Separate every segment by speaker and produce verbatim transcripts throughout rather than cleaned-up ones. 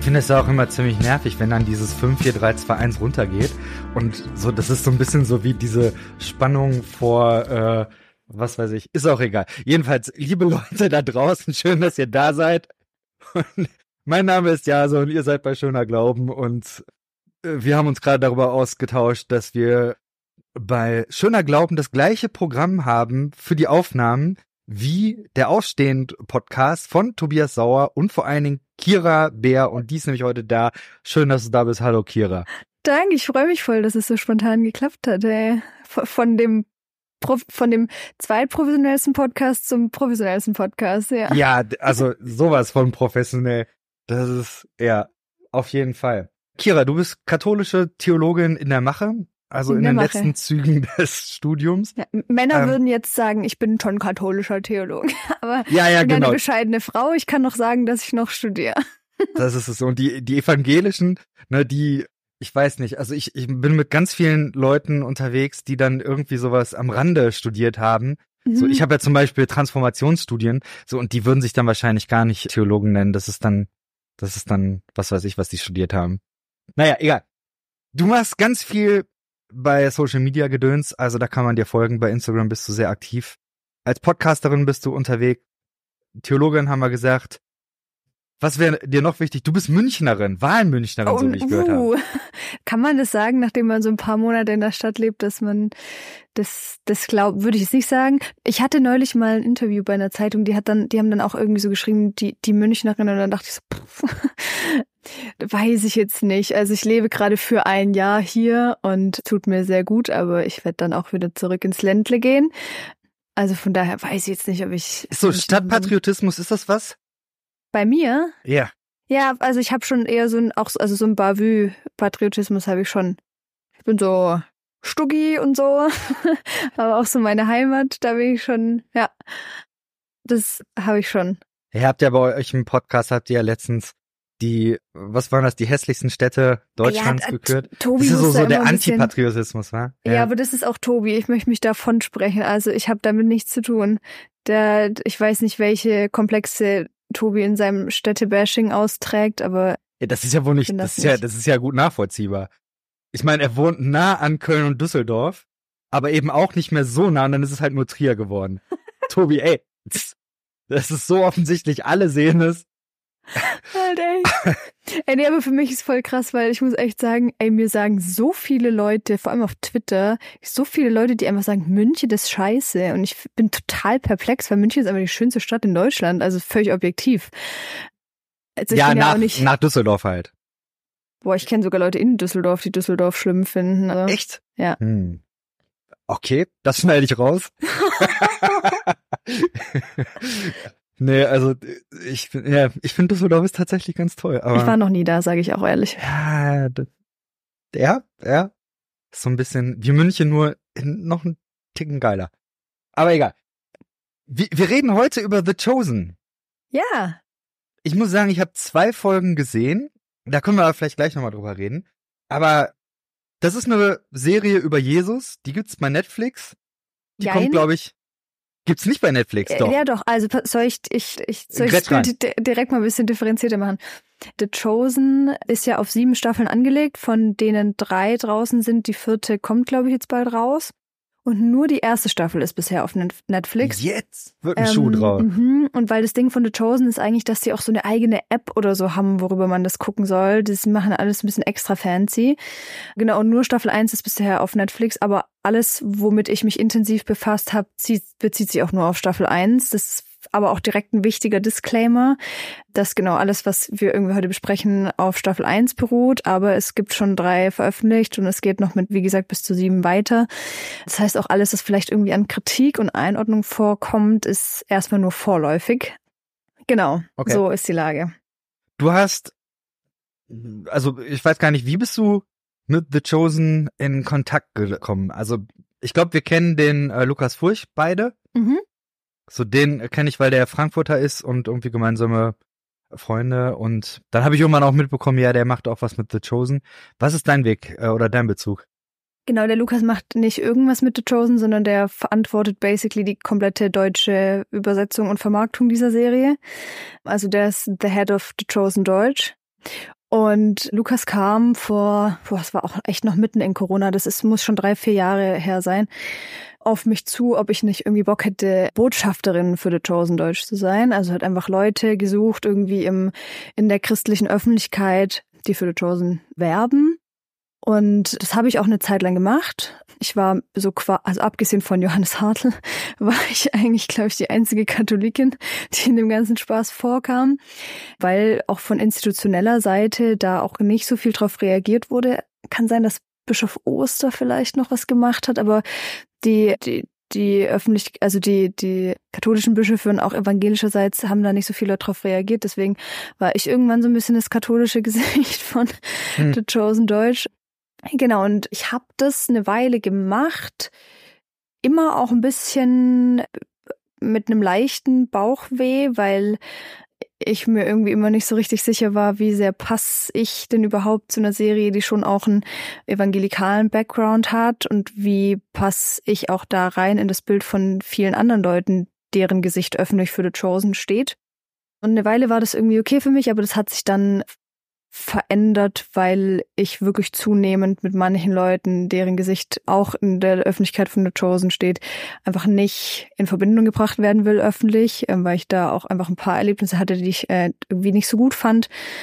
Speaker 1: finde es ja auch immer ziemlich nervig, wenn dann dieses fünf, vier, drei, zwei, eins runtergeht. Und so, das ist so ein bisschen so wie diese Spannung vor, äh, was weiß ich, ist auch egal. Jedenfalls, liebe Leute da draußen, schön, dass ihr da seid. Und mein Name ist Jase und ihr seid bei Schöner Glauben. Und äh, wir haben uns gerade darüber ausgetauscht, dass wir bei Schöner Glauben das gleiche Programm haben für die Aufnahmen wie der Ausstehend-Podcast von Tobias Sauer und vor allen Dingen Kira Bär, und die ist nämlich heute da. Schön, dass du da bist. Hallo, Kira.
Speaker 2: Danke, ich freue mich voll, dass es so spontan geklappt hat. Ey. Von dem von dem zweitprofessionellsten Podcast zum professionellsten Podcast, ja.
Speaker 1: Ja, also sowas von professionell. Das ist, ja, auf jeden Fall. Kira, du bist katholische Theologin in der Mache, also in, in den Mache. letzten Zügen des Studiums.
Speaker 2: Ja, Männer ähm, würden jetzt sagen, ich bin schon katholischer Theologe, aber
Speaker 1: ja, ja,
Speaker 2: ich bin
Speaker 1: genau.
Speaker 2: eine bescheidene Frau. Ich kann noch sagen, dass ich noch studiere.
Speaker 1: Das ist es so. Und die, die Evangelischen, ne, die, ich weiß nicht, also ich, ich bin mit ganz vielen Leuten unterwegs, die dann irgendwie sowas am Rande studiert haben. Mhm. So, ich habe ja zum Beispiel Transformationsstudien, so, und die würden sich dann wahrscheinlich gar nicht Theologen nennen. Das ist dann, das ist dann, was weiß ich, was die studiert haben. Naja, egal. Du machst ganz viel bei Social Media Gedöns, also da kann man dir folgen. Bei Instagram bist du sehr aktiv. Als Podcasterin bist du unterwegs. Theologin haben wir gesagt. Was wäre dir noch wichtig? Du bist Münchnerin, Wahlmünchnerin,
Speaker 2: oh,
Speaker 1: so wie ich gehört
Speaker 2: uh.
Speaker 1: habe.
Speaker 2: Kann man das sagen, nachdem man so ein paar Monate in der Stadt lebt, dass man das, das glaubt, würde ich es nicht sagen. Ich hatte neulich mal ein Interview bei einer Zeitung, die hat dann, die haben dann auch irgendwie so geschrieben, die, die Münchnerin, und dann dachte ich so, pff, weiß ich jetzt nicht. Also ich lebe gerade für ein Jahr hier und tut mir sehr gut, aber ich werde dann auch wieder zurück ins Ländle gehen. Also von daher weiß ich jetzt nicht, ob ich...
Speaker 1: So, Stadtpatriotismus, ist das was?
Speaker 2: Bei mir?
Speaker 1: Ja.
Speaker 2: Ja, also ich habe schon eher so ein, auch also so ein Bavü-Patriotismus habe ich schon. Ich bin so Stuggi und so, aber auch so meine Heimat, da bin ich schon, ja, das habe ich schon.
Speaker 1: Ihr habt ja bei euch im Podcast, habt ihr ja letztens die, was waren das, die hässlichsten Städte Deutschlands ja, gekürt?
Speaker 2: Tobi
Speaker 1: das ist so, so der
Speaker 2: Antipatriotismus,
Speaker 1: wa?
Speaker 2: Ja. ja, aber das ist auch Tobi. Ich möchte mich davon sprechen. Also ich habe damit nichts zu tun. Der, ich weiß nicht, welche komplexe Tobi in seinem Städtebashing austrägt, aber
Speaker 1: ja, das ist ja wohl nicht, das, das ist nicht. ja, das ist ja gut nachvollziehbar. Ich meine, er wohnt nah an Köln und Düsseldorf, aber eben auch nicht mehr so nah, und dann ist es halt nur Trier geworden. Tobi, ey, das ist so offensichtlich, alle sehen es.
Speaker 2: Alter, ey. ey, nee, aber für mich ist voll krass, weil ich muss echt sagen, ey, mir sagen so viele Leute, vor allem auf Twitter, so viele Leute, die einfach sagen, München, das ist scheiße. Und ich bin total perplex, weil München ist einfach die schönste Stadt in Deutschland, also völlig objektiv. Also
Speaker 1: ja,
Speaker 2: nach,
Speaker 1: ja nicht, nach Düsseldorf halt.
Speaker 2: Boah, ich kenne sogar Leute in Düsseldorf, die Düsseldorf schlimm finden. Also,
Speaker 1: echt?
Speaker 2: Ja.
Speaker 1: Hm. Okay, das schneide ich raus. Nee, also ich ja, ich finde Düsseldorf ist tatsächlich ganz toll. Aber
Speaker 2: ich war noch nie da, sage ich auch ehrlich.
Speaker 1: Ja, ja, ja. Ist so ein bisschen wie München, nur noch ein Ticken geiler. Aber egal. Wir, wir reden heute über The Chosen.
Speaker 2: Ja.
Speaker 1: Ich muss sagen, ich habe zwei Folgen gesehen. Da können wir aber vielleicht gleich nochmal drüber reden. Aber das ist eine Serie über Jesus. Die gibt's bei Netflix. Die Jein. kommt, glaube ich... Gibt's nicht bei Netflix, doch?
Speaker 2: Ja, doch. Also soll ich, ich, ich soll ich direkt mal ein bisschen differenzierter machen. The Chosen ist ja auf sieben Staffeln angelegt, von denen drei draußen sind. Die vierte kommt, glaube ich, jetzt bald raus. Und nur die erste Staffel ist bisher auf Netflix.
Speaker 1: Jetzt wird ein ähm, Schuh drauf.
Speaker 2: M- und weil das Ding von The Chosen ist eigentlich, dass die auch so eine eigene App oder so haben, worüber man das gucken soll. Das machen alles ein bisschen extra fancy. Genau, und nur Staffel eins ist bisher auf Netflix, aber alles, womit ich mich intensiv befasst habe, bezieht sich auch nur auf Staffel eins. Das ist aber auch direkt ein wichtiger Disclaimer, dass genau alles, was wir irgendwie heute besprechen, auf Staffel eins beruht, aber es gibt schon drei veröffentlicht und es geht noch mit, wie gesagt, bis zu sieben weiter. Das heißt, auch alles, was vielleicht irgendwie an Kritik und Einordnung vorkommt, ist erstmal nur vorläufig. Genau, okay. So ist die Lage.
Speaker 1: Du hast, also ich weiß gar nicht, wie bist du mit The Chosen in Kontakt gekommen? Also ich glaube, wir kennen den äh, Lukas Furch beide.
Speaker 2: Mhm.
Speaker 1: So, den kenne ich, weil der Frankfurter ist und irgendwie gemeinsame Freunde. Und dann habe ich irgendwann auch mitbekommen, ja, der macht auch was mit The Chosen. Was ist dein Weg äh, oder dein Bezug?
Speaker 2: Genau, der Lukas macht nicht irgendwas mit The Chosen, sondern der verantwortet basically die komplette deutsche Übersetzung und Vermarktung dieser Serie. Also der ist the head of The Chosen Deutsch. Und Lukas kam vor, boah, es war auch echt noch mitten in Corona, das ist, muss schon drei, vier Jahre her sein, auf mich zu, ob ich nicht irgendwie Bock hätte, Botschafterin für The Chosen Deutsch zu sein. Also hat einfach Leute gesucht, irgendwie im in der christlichen Öffentlichkeit, die für The Chosen werben. Und das habe ich auch eine Zeit lang gemacht. Ich war so, also abgesehen von Johannes Hartl, war ich eigentlich, glaube ich, die einzige Katholikin, die in dem ganzen Spaß vorkam, weil auch von institutioneller Seite da auch nicht so viel drauf reagiert wurde. Kann sein, dass Bischof Oster vielleicht noch was gemacht hat, aber die, die, die öffentlich, also die, die katholischen Bischöfe und auch evangelischerseits haben da nicht so viel darauf reagiert. Deswegen war ich irgendwann so ein bisschen das katholische Gesicht von hm. The Chosen Deutsch. Genau, und ich habe das eine Weile gemacht, immer auch ein bisschen mit einem leichten Bauchweh, weil ich mir irgendwie immer nicht so richtig sicher war, wie sehr passe ich denn überhaupt zu einer Serie, die schon auch einen evangelikalen Background hat, und wie passe ich auch da rein in das Bild von vielen anderen Leuten, deren Gesicht öffentlich für The Chosen steht. Und eine Weile war das irgendwie okay für mich, aber das hat sich dann verändert, weil ich wirklich zunehmend mit manchen Leuten, deren Gesicht auch in der Öffentlichkeit von The Chosen steht, einfach nicht in Verbindung gebracht werden will öffentlich, weil ich da auch einfach ein paar Erlebnisse hatte, die ich äh, irgendwie nicht so gut fand.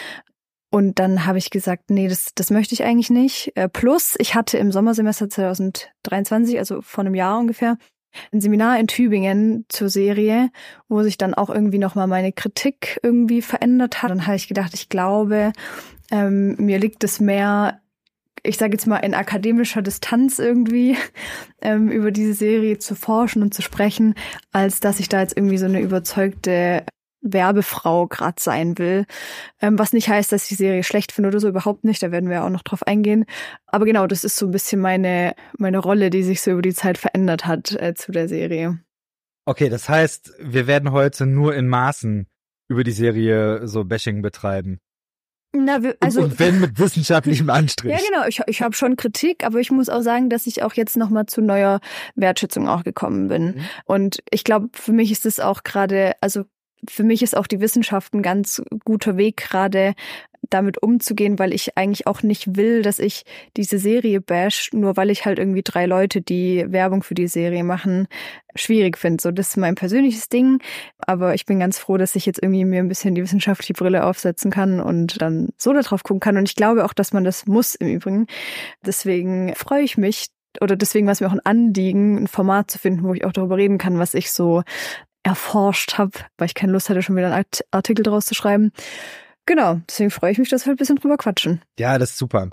Speaker 2: Und dann habe ich gesagt, nee, das das möchte ich eigentlich nicht. Plus, ich hatte im Sommersemester zwanzig dreiundzwanzig, also vor einem Jahr ungefähr, ein Seminar in Tübingen zur Serie, wo sich dann auch irgendwie nochmal meine Kritik irgendwie verändert hat. Dann habe ich gedacht, ich glaube, ähm, mir liegt es mehr, ich sage jetzt mal in akademischer Distanz irgendwie, ähm, über diese Serie zu forschen und zu sprechen, als dass ich da jetzt irgendwie so eine überzeugte Werbefrau gerade sein will. Ähm, was nicht heißt, dass ich die Serie schlecht finde oder so, überhaupt nicht. Da werden wir auch noch drauf eingehen. Aber genau, das ist so ein bisschen meine meine Rolle, die sich so über die Zeit verändert hat äh, zu der Serie.
Speaker 1: Okay, das heißt, wir werden heute nur in Maßen über die Serie so Bashing betreiben.
Speaker 2: Na, wir, also,
Speaker 1: und, und wenn mit wissenschaftlichem Anstrich.
Speaker 2: Ja, genau. Ich, ich habe schon Kritik, aber ich muss auch sagen, dass ich auch jetzt nochmal zu neuer Wertschätzung auch gekommen bin. Mhm. Und ich glaube, für mich ist es auch gerade, also für mich ist auch die Wissenschaft ein ganz guter Weg, gerade damit umzugehen, weil ich eigentlich auch nicht will, dass ich diese Serie bash, nur weil ich halt irgendwie drei Leute, die Werbung für die Serie machen, schwierig finde. So, das ist mein persönliches Ding, aber ich bin ganz froh, dass ich jetzt irgendwie mir ein bisschen die wissenschaftliche Brille aufsetzen kann und dann so da drauf gucken kann. Und ich glaube auch, dass man das muss im Übrigen. Deswegen freue ich mich, oder deswegen war es mir auch ein Anliegen, ein Format zu finden, wo ich auch darüber reden kann, was ich so erforscht habe, weil ich keine Lust hatte, schon wieder einen Artikel draus zu schreiben. Genau, deswegen freue ich mich, dass wir ein bisschen drüber quatschen.
Speaker 1: Ja, das ist super.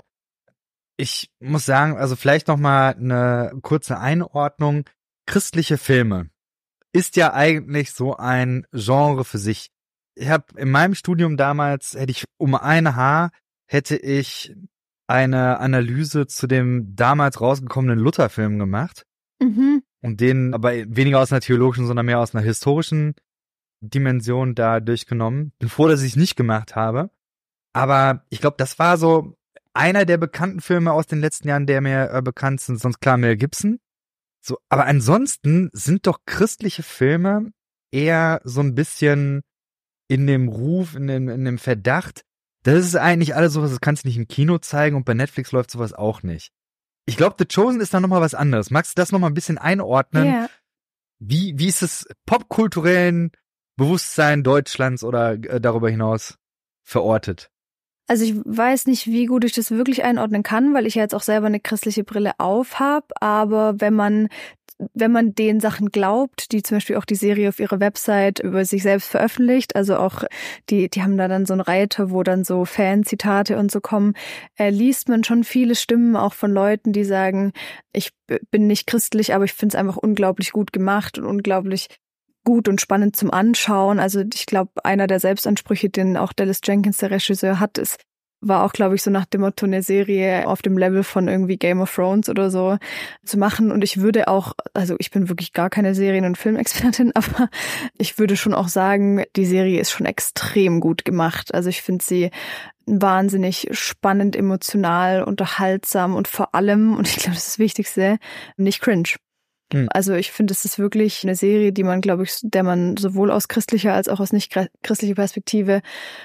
Speaker 1: Ich muss sagen, also vielleicht noch mal eine kurze Einordnung. Christliche Filme ist ja eigentlich so ein Genre für sich. Ich habe in meinem Studium damals, hätte ich um ein Haar, hätte ich eine Analyse zu dem damals rausgekommenen Luther-Film gemacht.
Speaker 2: Mhm.
Speaker 1: Und den aber weniger aus einer theologischen, sondern mehr aus einer historischen Dimension da durchgenommen. Bin froh, dass ich es nicht gemacht habe. Aber ich glaube, das war so einer der bekannten Filme aus den letzten Jahren, der mir äh, bekannt sind. Sonst klar Mel Gibson. So, aber ansonsten sind doch christliche Filme eher so ein bisschen in dem Ruf, in dem, in dem Verdacht. Das ist eigentlich alles sowas, das kannst du nicht im Kino zeigen, und bei Netflix läuft sowas auch nicht. Ich glaube, The Chosen ist da nochmal was anderes. Magst du das nochmal ein bisschen einordnen?
Speaker 2: Yeah.
Speaker 1: Wie, wie ist es popkulturellen Bewusstsein Deutschlands oder äh, darüber hinaus verortet?
Speaker 2: Also ich weiß nicht, wie gut ich das wirklich einordnen kann, weil ich ja jetzt auch selber eine christliche Brille auf habe. Aber wenn man wenn man den Sachen glaubt, die zum Beispiel auch die Serie auf ihrer Website über sich selbst veröffentlicht, also auch die die haben da dann so einen Reiter, wo dann so Fanzitate und so kommen, äh, liest man schon viele Stimmen auch von Leuten, die sagen, ich b- bin nicht christlich, aber ich finde es einfach unglaublich gut gemacht und unglaublich gut und spannend zum Anschauen. Also ich glaube, einer der Selbstansprüche, den auch Dallas Jenkins, der Regisseur, hat, ist, war auch, glaube ich, so nach dem Motto, eine Serie auf dem Level von irgendwie Game of Thrones oder so zu machen. Und ich würde auch, also ich bin wirklich gar keine Serien- und Filmexpertin, aber ich würde schon auch sagen, die Serie ist schon extrem gut gemacht. Also ich finde sie wahnsinnig spannend, emotional, unterhaltsam und vor allem, und ich glaube, das ist das Wichtigste, nicht cringe. Hm. Also ich finde, es ist wirklich eine Serie, die man, glaube ich, der man sowohl aus christlicher als auch aus nicht christlicher Perspektive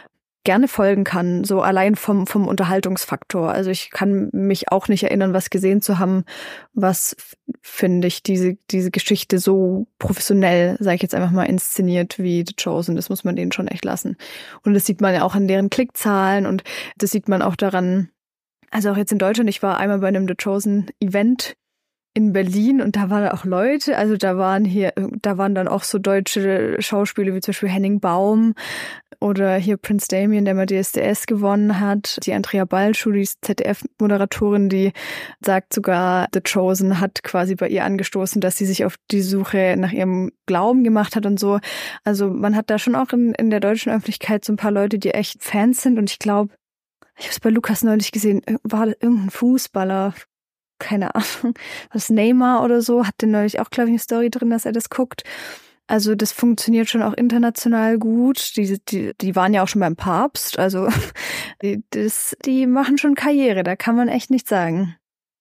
Speaker 2: gerne folgen kann, so allein vom vom Unterhaltungsfaktor. Also ich kann mich auch nicht erinnern, was gesehen zu haben, was, finde ich, diese diese Geschichte so professionell, sage ich jetzt einfach mal, inszeniert wie The Chosen. Das muss man denen schon echt lassen. Und das sieht man ja auch an deren Klickzahlen und das sieht man auch daran, also auch jetzt in Deutschland, ich war einmal bei einem The Chosen Event in Berlin und da waren auch Leute, also da waren hier, da waren dann auch so deutsche Schauspieler wie zum Beispiel Henning Baum oder hier Prince Damien, der mal D S D S gewonnen hat. Die Andrea Balschuh, die Z D F-Moderatorin, die sagt sogar, The Chosen hat quasi bei ihr angestoßen, dass sie sich auf die Suche nach ihrem Glauben gemacht hat und so. Also man hat da schon auch in, in der deutschen Öffentlichkeit so ein paar Leute, die echt Fans sind und ich glaube, ich habe es bei Lukas neulich gesehen, war das irgendein Fußballer, keine Ahnung, was Neymar oder so, hat den neulich auch, glaube ich, eine Story drin, dass er das guckt. Also das funktioniert schon auch international gut. Die, die, die waren ja auch schon beim Papst, also die, das, die machen schon Karriere, da kann man echt nichts sagen.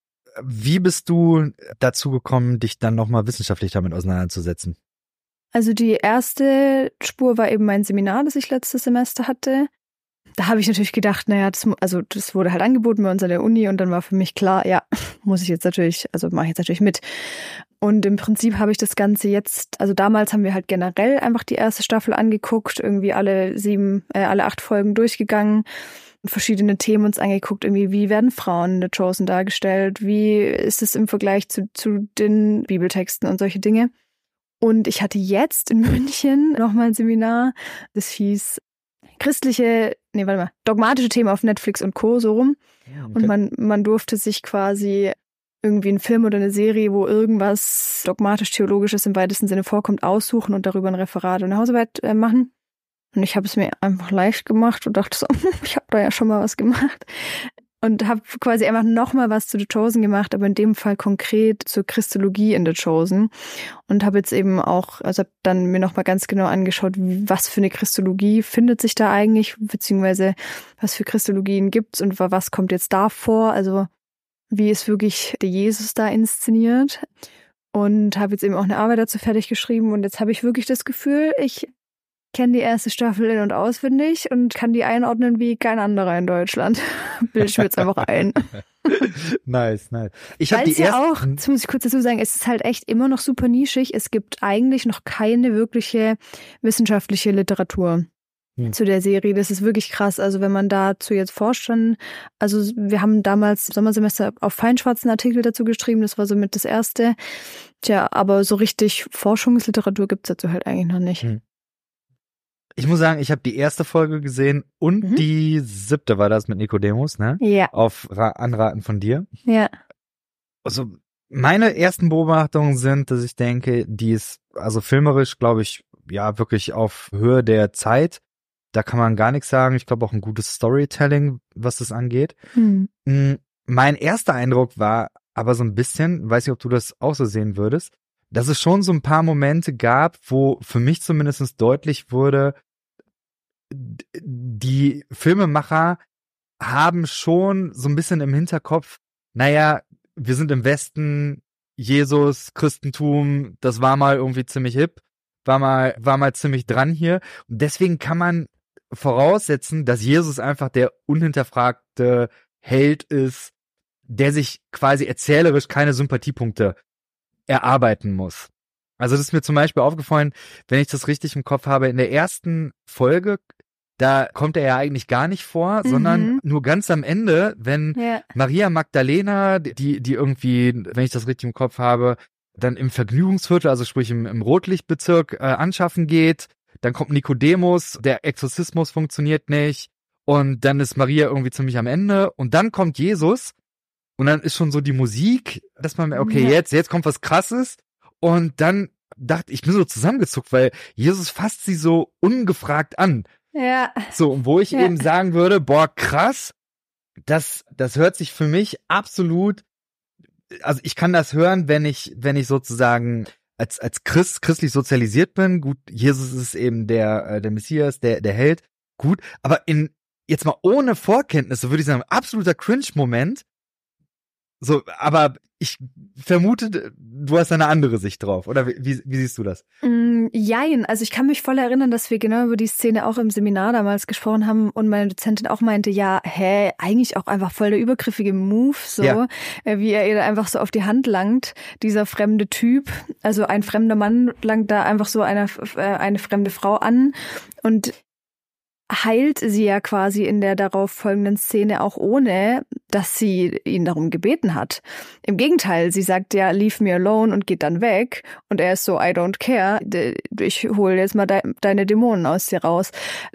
Speaker 1: Wie bist du dazu gekommen, dich dann nochmal wissenschaftlich damit auseinanderzusetzen?
Speaker 2: Also die erste Spur war eben mein Seminar, das ich letztes Semester hatte. Da habe ich natürlich gedacht, naja, das, also das wurde halt angeboten bei uns an der Uni und dann war für mich klar, ja, muss ich jetzt natürlich, also mache ich jetzt natürlich mit. Und im Prinzip habe ich das Ganze jetzt, also damals haben wir halt generell einfach die erste Staffel angeguckt, irgendwie alle sieben, äh, alle acht Folgen durchgegangen, verschiedene Themen uns angeguckt, irgendwie wie werden Frauen in The Chosen dargestellt, wie ist es im Vergleich zu, zu den Bibeltexten und solche Dinge. Und ich hatte jetzt in München nochmal ein Seminar, das hieß christliche, nee, warte mal, dogmatische Themen auf Netflix und Co. so rum.
Speaker 1: Ja, okay.
Speaker 2: Und man, man durfte sich quasi irgendwie einen Film oder eine Serie, wo irgendwas dogmatisch-theologisches im weitesten Sinne vorkommt, aussuchen und darüber ein Referat und eine Hausarbeit äh, machen. Und ich habe es mir einfach leicht gemacht und dachte so, ich habe da ja schon mal was gemacht. Und habe quasi einfach nochmal was zu The Chosen gemacht, aber in dem Fall konkret zur Christologie in The Chosen. Und habe jetzt eben auch, also habe dann mir nochmal ganz genau angeschaut, was für eine Christologie findet sich da eigentlich, beziehungsweise was für Christologien gibt's und was kommt jetzt da vor, also wie ist wirklich der Jesus da inszeniert. Und habe jetzt eben auch eine Arbeit dazu fertig geschrieben und jetzt habe ich wirklich das Gefühl, ich kenne die erste Staffel in- und auswendig und kann die einordnen wie kein anderer in Deutschland. Bild ich mir jetzt einfach ein.
Speaker 1: Nice, nice. Ich habe die
Speaker 2: ja
Speaker 1: erste...
Speaker 2: auch, das muss ich kurz dazu sagen, es ist halt echt immer noch super nischig. Es gibt eigentlich noch keine wirkliche wissenschaftliche Literatur hm. zu der Serie. Das ist wirklich krass. Also wenn man dazu jetzt forscht, dann, also wir haben damals im Sommersemester auf Feinschwarzen Artikel dazu geschrieben. Das war somit das erste. Tja, aber so richtig Forschungsliteratur gibt's dazu halt eigentlich noch nicht.
Speaker 1: Hm. Ich muss sagen, ich habe die erste Folge gesehen und mhm. die siebte war das mit Nikodemus, ne?
Speaker 2: Ja.
Speaker 1: Auf Ra- Anraten von dir.
Speaker 2: Ja.
Speaker 1: Also meine ersten Beobachtungen sind, dass ich denke, die ist also filmerisch, glaube ich, ja wirklich auf Höhe der Zeit. Da kann man gar nichts sagen. Ich glaube auch ein gutes Storytelling, was das angeht. Mhm. Mein erster Eindruck war aber so ein bisschen, weiß nicht, ob du das auch so sehen würdest, dass es schon so ein paar Momente gab, wo für mich zumindest deutlich wurde, die Filmemacher haben schon so ein bisschen im Hinterkopf, naja, wir sind im Westen, Jesus, Christentum, das war mal irgendwie ziemlich hip, war mal, war mal ziemlich dran hier. Und deswegen kann man voraussetzen, dass Jesus einfach der unhinterfragte Held ist, der sich quasi erzählerisch keine Sympathiepunkte erarbeiten muss. Also das ist mir zum Beispiel aufgefallen, wenn ich das richtig im Kopf habe, in der ersten Folge, da kommt er ja eigentlich gar nicht vor, mhm. sondern nur ganz am Ende, wenn ja. Maria Magdalena, die die irgendwie, wenn ich das richtig im Kopf habe, dann im Vergnügungsviertel, also sprich im, im Rotlichtbezirk äh, anschaffen geht, dann kommt Nikodemus, der Exorzismus funktioniert nicht und dann ist Maria irgendwie ziemlich am Ende und dann kommt Jesus und dann ist schon so die Musik, dass man, okay, ja. jetzt jetzt kommt was Krasses. Und dann dachte ich, bin so zusammengezuckt, weil Jesus fasst sie so ungefragt an.
Speaker 2: Ja.
Speaker 1: So, wo ich ja. eben sagen würde, boah, krass, das, das hört sich für mich absolut, also ich kann das hören, wenn ich, wenn ich sozusagen als, als Christ, christlich sozialisiert bin. Gut, Jesus ist eben der, der Messias, der, der Held. Gut, aber in, jetzt mal ohne Vorkenntnisse würde ich sagen, absoluter Cringe-Moment. So, aber ich vermute, du hast eine andere Sicht drauf. Oder wie, wie, wie siehst du das?
Speaker 2: Mm, jein, also ich kann mich voll erinnern, dass wir genau über die Szene auch im Seminar damals gesprochen haben und meine Dozentin auch meinte, ja, hä, eigentlich auch einfach voll der übergriffige Move, so, ja. Wie er ihr einfach so auf die Hand langt, dieser fremde Typ, also ein fremder Mann langt da einfach so eine, eine fremde Frau an und heilt sie ja quasi in der darauf folgenden Szene auch ohne, dass sie ihn darum gebeten hat. Im Gegenteil, sie sagt ja, leave me alone und geht dann weg und er ist so, I don't care, ich hole jetzt mal de- deine Dämonen aus dir raus.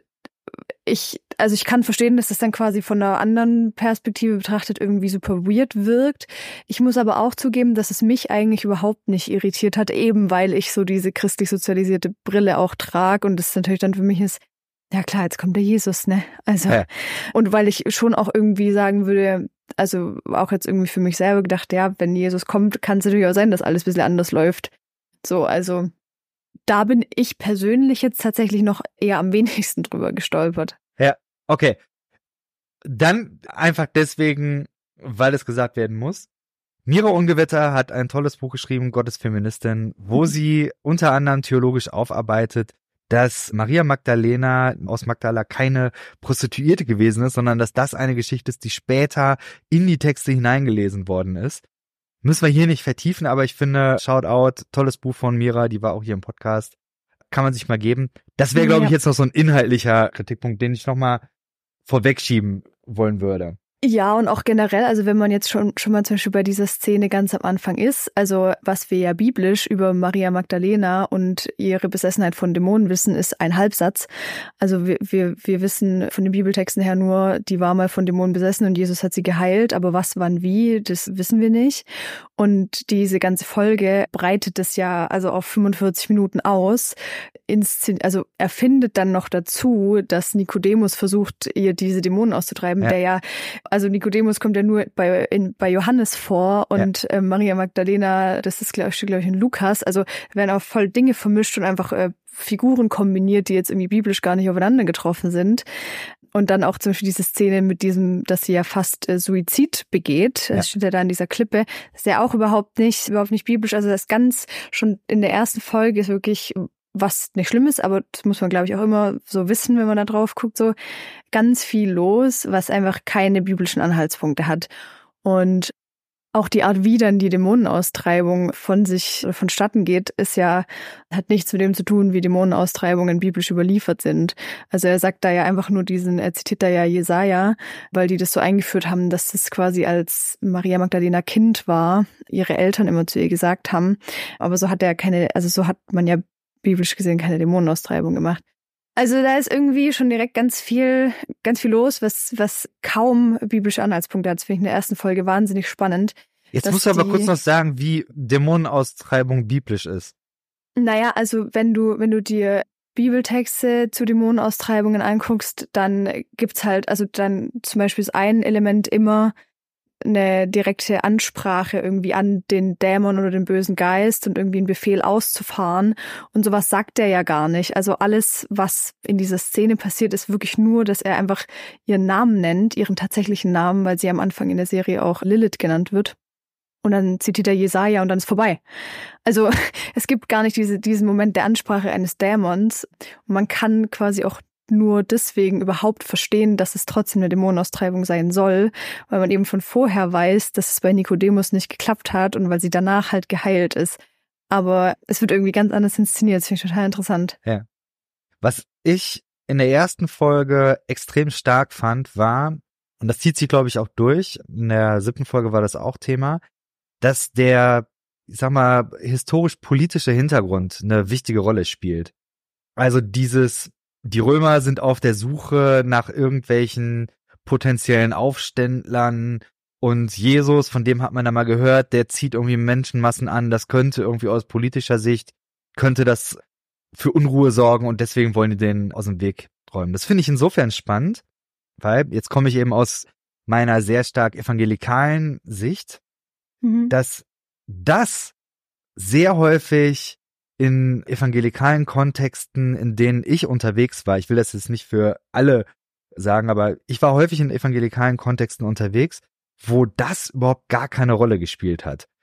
Speaker 2: Ich, also ich kann verstehen, dass das dann quasi von einer anderen Perspektive betrachtet irgendwie super weird wirkt. Ich muss aber auch zugeben, dass es mich eigentlich überhaupt nicht irritiert hat, eben weil ich so diese christlich sozialisierte Brille auch trage und das natürlich dann für mich ist, ja klar, jetzt kommt der Jesus, ne? Also, ja. Und weil ich schon auch irgendwie sagen würde, also auch jetzt irgendwie für mich selber gedacht, ja, wenn Jesus kommt, kann es natürlich auch sein, dass alles ein bisschen anders läuft. So, also da bin ich persönlich jetzt tatsächlich noch eher am wenigsten drüber gestolpert.
Speaker 1: Ja, okay. Dann einfach deswegen, weil es gesagt werden muss. Mira Ungewitter hat ein tolles Buch geschrieben, Gottes Feministin, wo mhm. sie unter anderem theologisch aufarbeitet, dass Maria Magdalena aus Magdala keine Prostituierte gewesen ist, sondern dass das eine Geschichte ist, die später in die Texte hineingelesen worden ist. Müssen wir hier nicht vertiefen, aber ich finde, Shoutout, tolles Buch von Mira, die war auch hier im Podcast, kann man sich mal geben. Das wäre, glaube ja. ich, jetzt noch so ein inhaltlicher Kritikpunkt, den ich nochmal vorwegschieben wollen würde.
Speaker 2: Ja, und auch generell, also wenn man jetzt schon schon mal zum Beispiel bei dieser Szene ganz am Anfang ist, also was wir ja biblisch über Maria Magdalena und ihre Besessenheit von Dämonen wissen, ist ein Halbsatz. Also wir wir wir wissen von den Bibeltexten her nur, die war mal von Dämonen besessen und Jesus hat sie geheilt, aber was, wann, wie, das wissen wir nicht. Und diese ganze Folge breitet das ja also auf fünfundvierzig Minuten aus. Inszen- also erfindet dann noch dazu, dass Nikodemus versucht, ihr diese Dämonen auszutreiben, ja. der ja Also Nikodemus kommt ja nur bei in, bei Johannes vor und ja. äh, Maria Magdalena, das ist glaube ich, glaub ich in Lukas. Also werden auch voll Dinge vermischt und einfach äh, Figuren kombiniert, die jetzt irgendwie biblisch gar nicht aufeinander getroffen sind. Und dann auch zum Beispiel diese Szene mit diesem, dass sie ja fast äh, Suizid begeht. Das ja. steht ja da in dieser Klippe. Das ist ja auch überhaupt nicht, überhaupt nicht biblisch. Also das ganz schon in der ersten Folge ist wirklich was nicht schlimm ist, aber das muss man, glaube ich, auch immer so wissen, wenn man da drauf guckt, so ganz viel los, was einfach keine biblischen Anhaltspunkte hat. Und auch die Art, wie dann die Dämonenaustreibung von sich oder vonstatten geht, ist ja, hat nichts mit dem zu tun, wie Dämonenaustreibungen biblisch überliefert sind. Also er sagt da ja einfach nur diesen, er zitiert da ja Jesaja, weil die das so eingeführt haben, dass das quasi als Maria Magdalena Kind war, ihre Eltern immer zu ihr gesagt haben. Aber so hat er keine, also so hat man ja biblisch gesehen keine Dämonenaustreibung gemacht. Also da ist irgendwie schon direkt ganz viel, ganz viel los, was, was kaum biblische Anhaltspunkte hat. Das finde ich in der ersten Folge wahnsinnig spannend.
Speaker 1: Jetzt musst du aber kurz noch sagen, wie Dämonenaustreibung biblisch ist.
Speaker 2: Naja, also wenn du, wenn du dir Bibeltexte zu Dämonenaustreibungen anguckst, dann gibt's halt, also dann zum Beispiel ist ein Element immer eine direkte Ansprache irgendwie an den Dämon oder den bösen Geist und irgendwie einen Befehl auszufahren. Und sowas sagt er ja gar nicht. Also alles, was in dieser Szene passiert, ist wirklich nur, dass er einfach ihren Namen nennt, ihren tatsächlichen Namen, weil sie am Anfang in der Serie auch Lilith genannt wird. Und dann zitiert er Jesaja und dann ist vorbei. Also es gibt gar nicht diese, diesen Moment der Ansprache eines Dämons. Und man kann quasi auch nur deswegen überhaupt verstehen, dass es trotzdem eine Dämonenaustreibung sein soll, weil man eben von vorher weiß, dass es bei Nikodemus nicht geklappt hat und weil sie danach halt geheilt ist. Aber es wird irgendwie ganz anders inszeniert, das finde ich total interessant.
Speaker 1: Ja. Was ich in der ersten Folge extrem stark fand, war, und das zieht sich, glaube ich, auch durch, in der siebten Folge war das auch Thema, dass der, ich sag mal, historisch-politische Hintergrund eine wichtige Rolle spielt. Also dieses Die Römer sind auf der Suche nach irgendwelchen potenziellen Aufständlern und Jesus, von dem hat man da mal gehört, der zieht irgendwie Menschenmassen an, das könnte irgendwie aus politischer Sicht, könnte das für Unruhe sorgen und deswegen wollen die den aus dem Weg räumen. Das finde ich insofern spannend, weil jetzt komme ich eben aus meiner sehr stark evangelikalen Sicht, mhm. dass das sehr häufig in evangelikalen Kontexten, in denen ich unterwegs war, ich will das jetzt nicht für alle sagen, aber ich war häufig in evangelikalen Kontexten unterwegs, wo das überhaupt gar keine Rolle gespielt hat.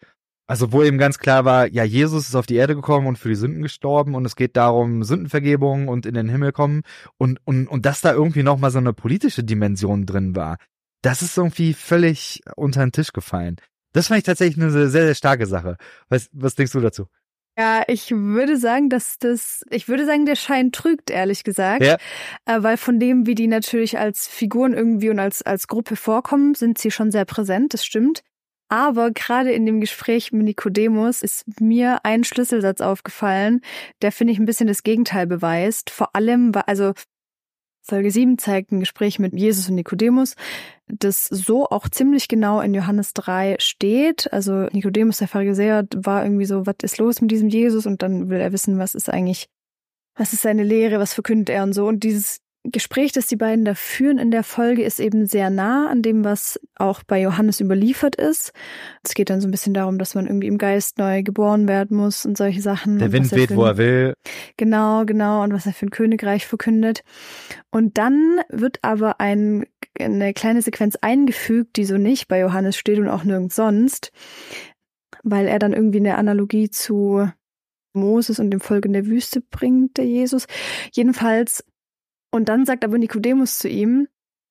Speaker 1: Also wo eben ganz klar war, ja, Jesus ist auf die Erde gekommen und für die Sünden gestorben und es geht darum, Sündenvergebung und in den Himmel kommen und und und dass da irgendwie noch mal so eine politische Dimension drin war, das ist irgendwie völlig unter den Tisch gefallen. Das fand ich tatsächlich eine sehr, sehr starke Sache. Was, was denkst du dazu?
Speaker 2: Ja, ich würde sagen, dass das, ich würde sagen, der Schein trügt, ehrlich gesagt.
Speaker 1: Ja.
Speaker 2: Äh, weil von dem, wie die natürlich als Figuren irgendwie und als, als Gruppe vorkommen, sind sie schon sehr präsent, das stimmt. Aber gerade in dem Gespräch mit Nikodemus ist mir ein Schlüsselsatz aufgefallen, der, finde ich, ein bisschen das Gegenteil beweist. Vor allem, also Folge sieben zeigt ein Gespräch mit Jesus und Nikodemus, das so auch ziemlich genau in Johannes drei steht. Also Nikodemus, der Pharisäer, war irgendwie so, was ist los mit diesem Jesus? Und dann will er wissen, was ist eigentlich, was ist seine Lehre, was verkündet er und so. Und dieses Gespräch, das die beiden da führen in der Folge, ist eben sehr nah an dem, was auch bei Johannes überliefert ist. Es geht dann so ein bisschen darum, dass man irgendwie im Geist neu geboren werden muss und solche Sachen.
Speaker 1: Der Wind weht, wo er will.
Speaker 2: Genau, genau. Und was er für ein Königreich verkündet. Und dann wird aber ein, eine kleine Sequenz eingefügt, die so nicht bei Johannes steht und auch nirgends sonst, weil er dann irgendwie eine Analogie zu Moses und dem Volk in der Wüste bringt, der Jesus. Jedenfalls. Und dann sagt aber Nikodemus zu ihm,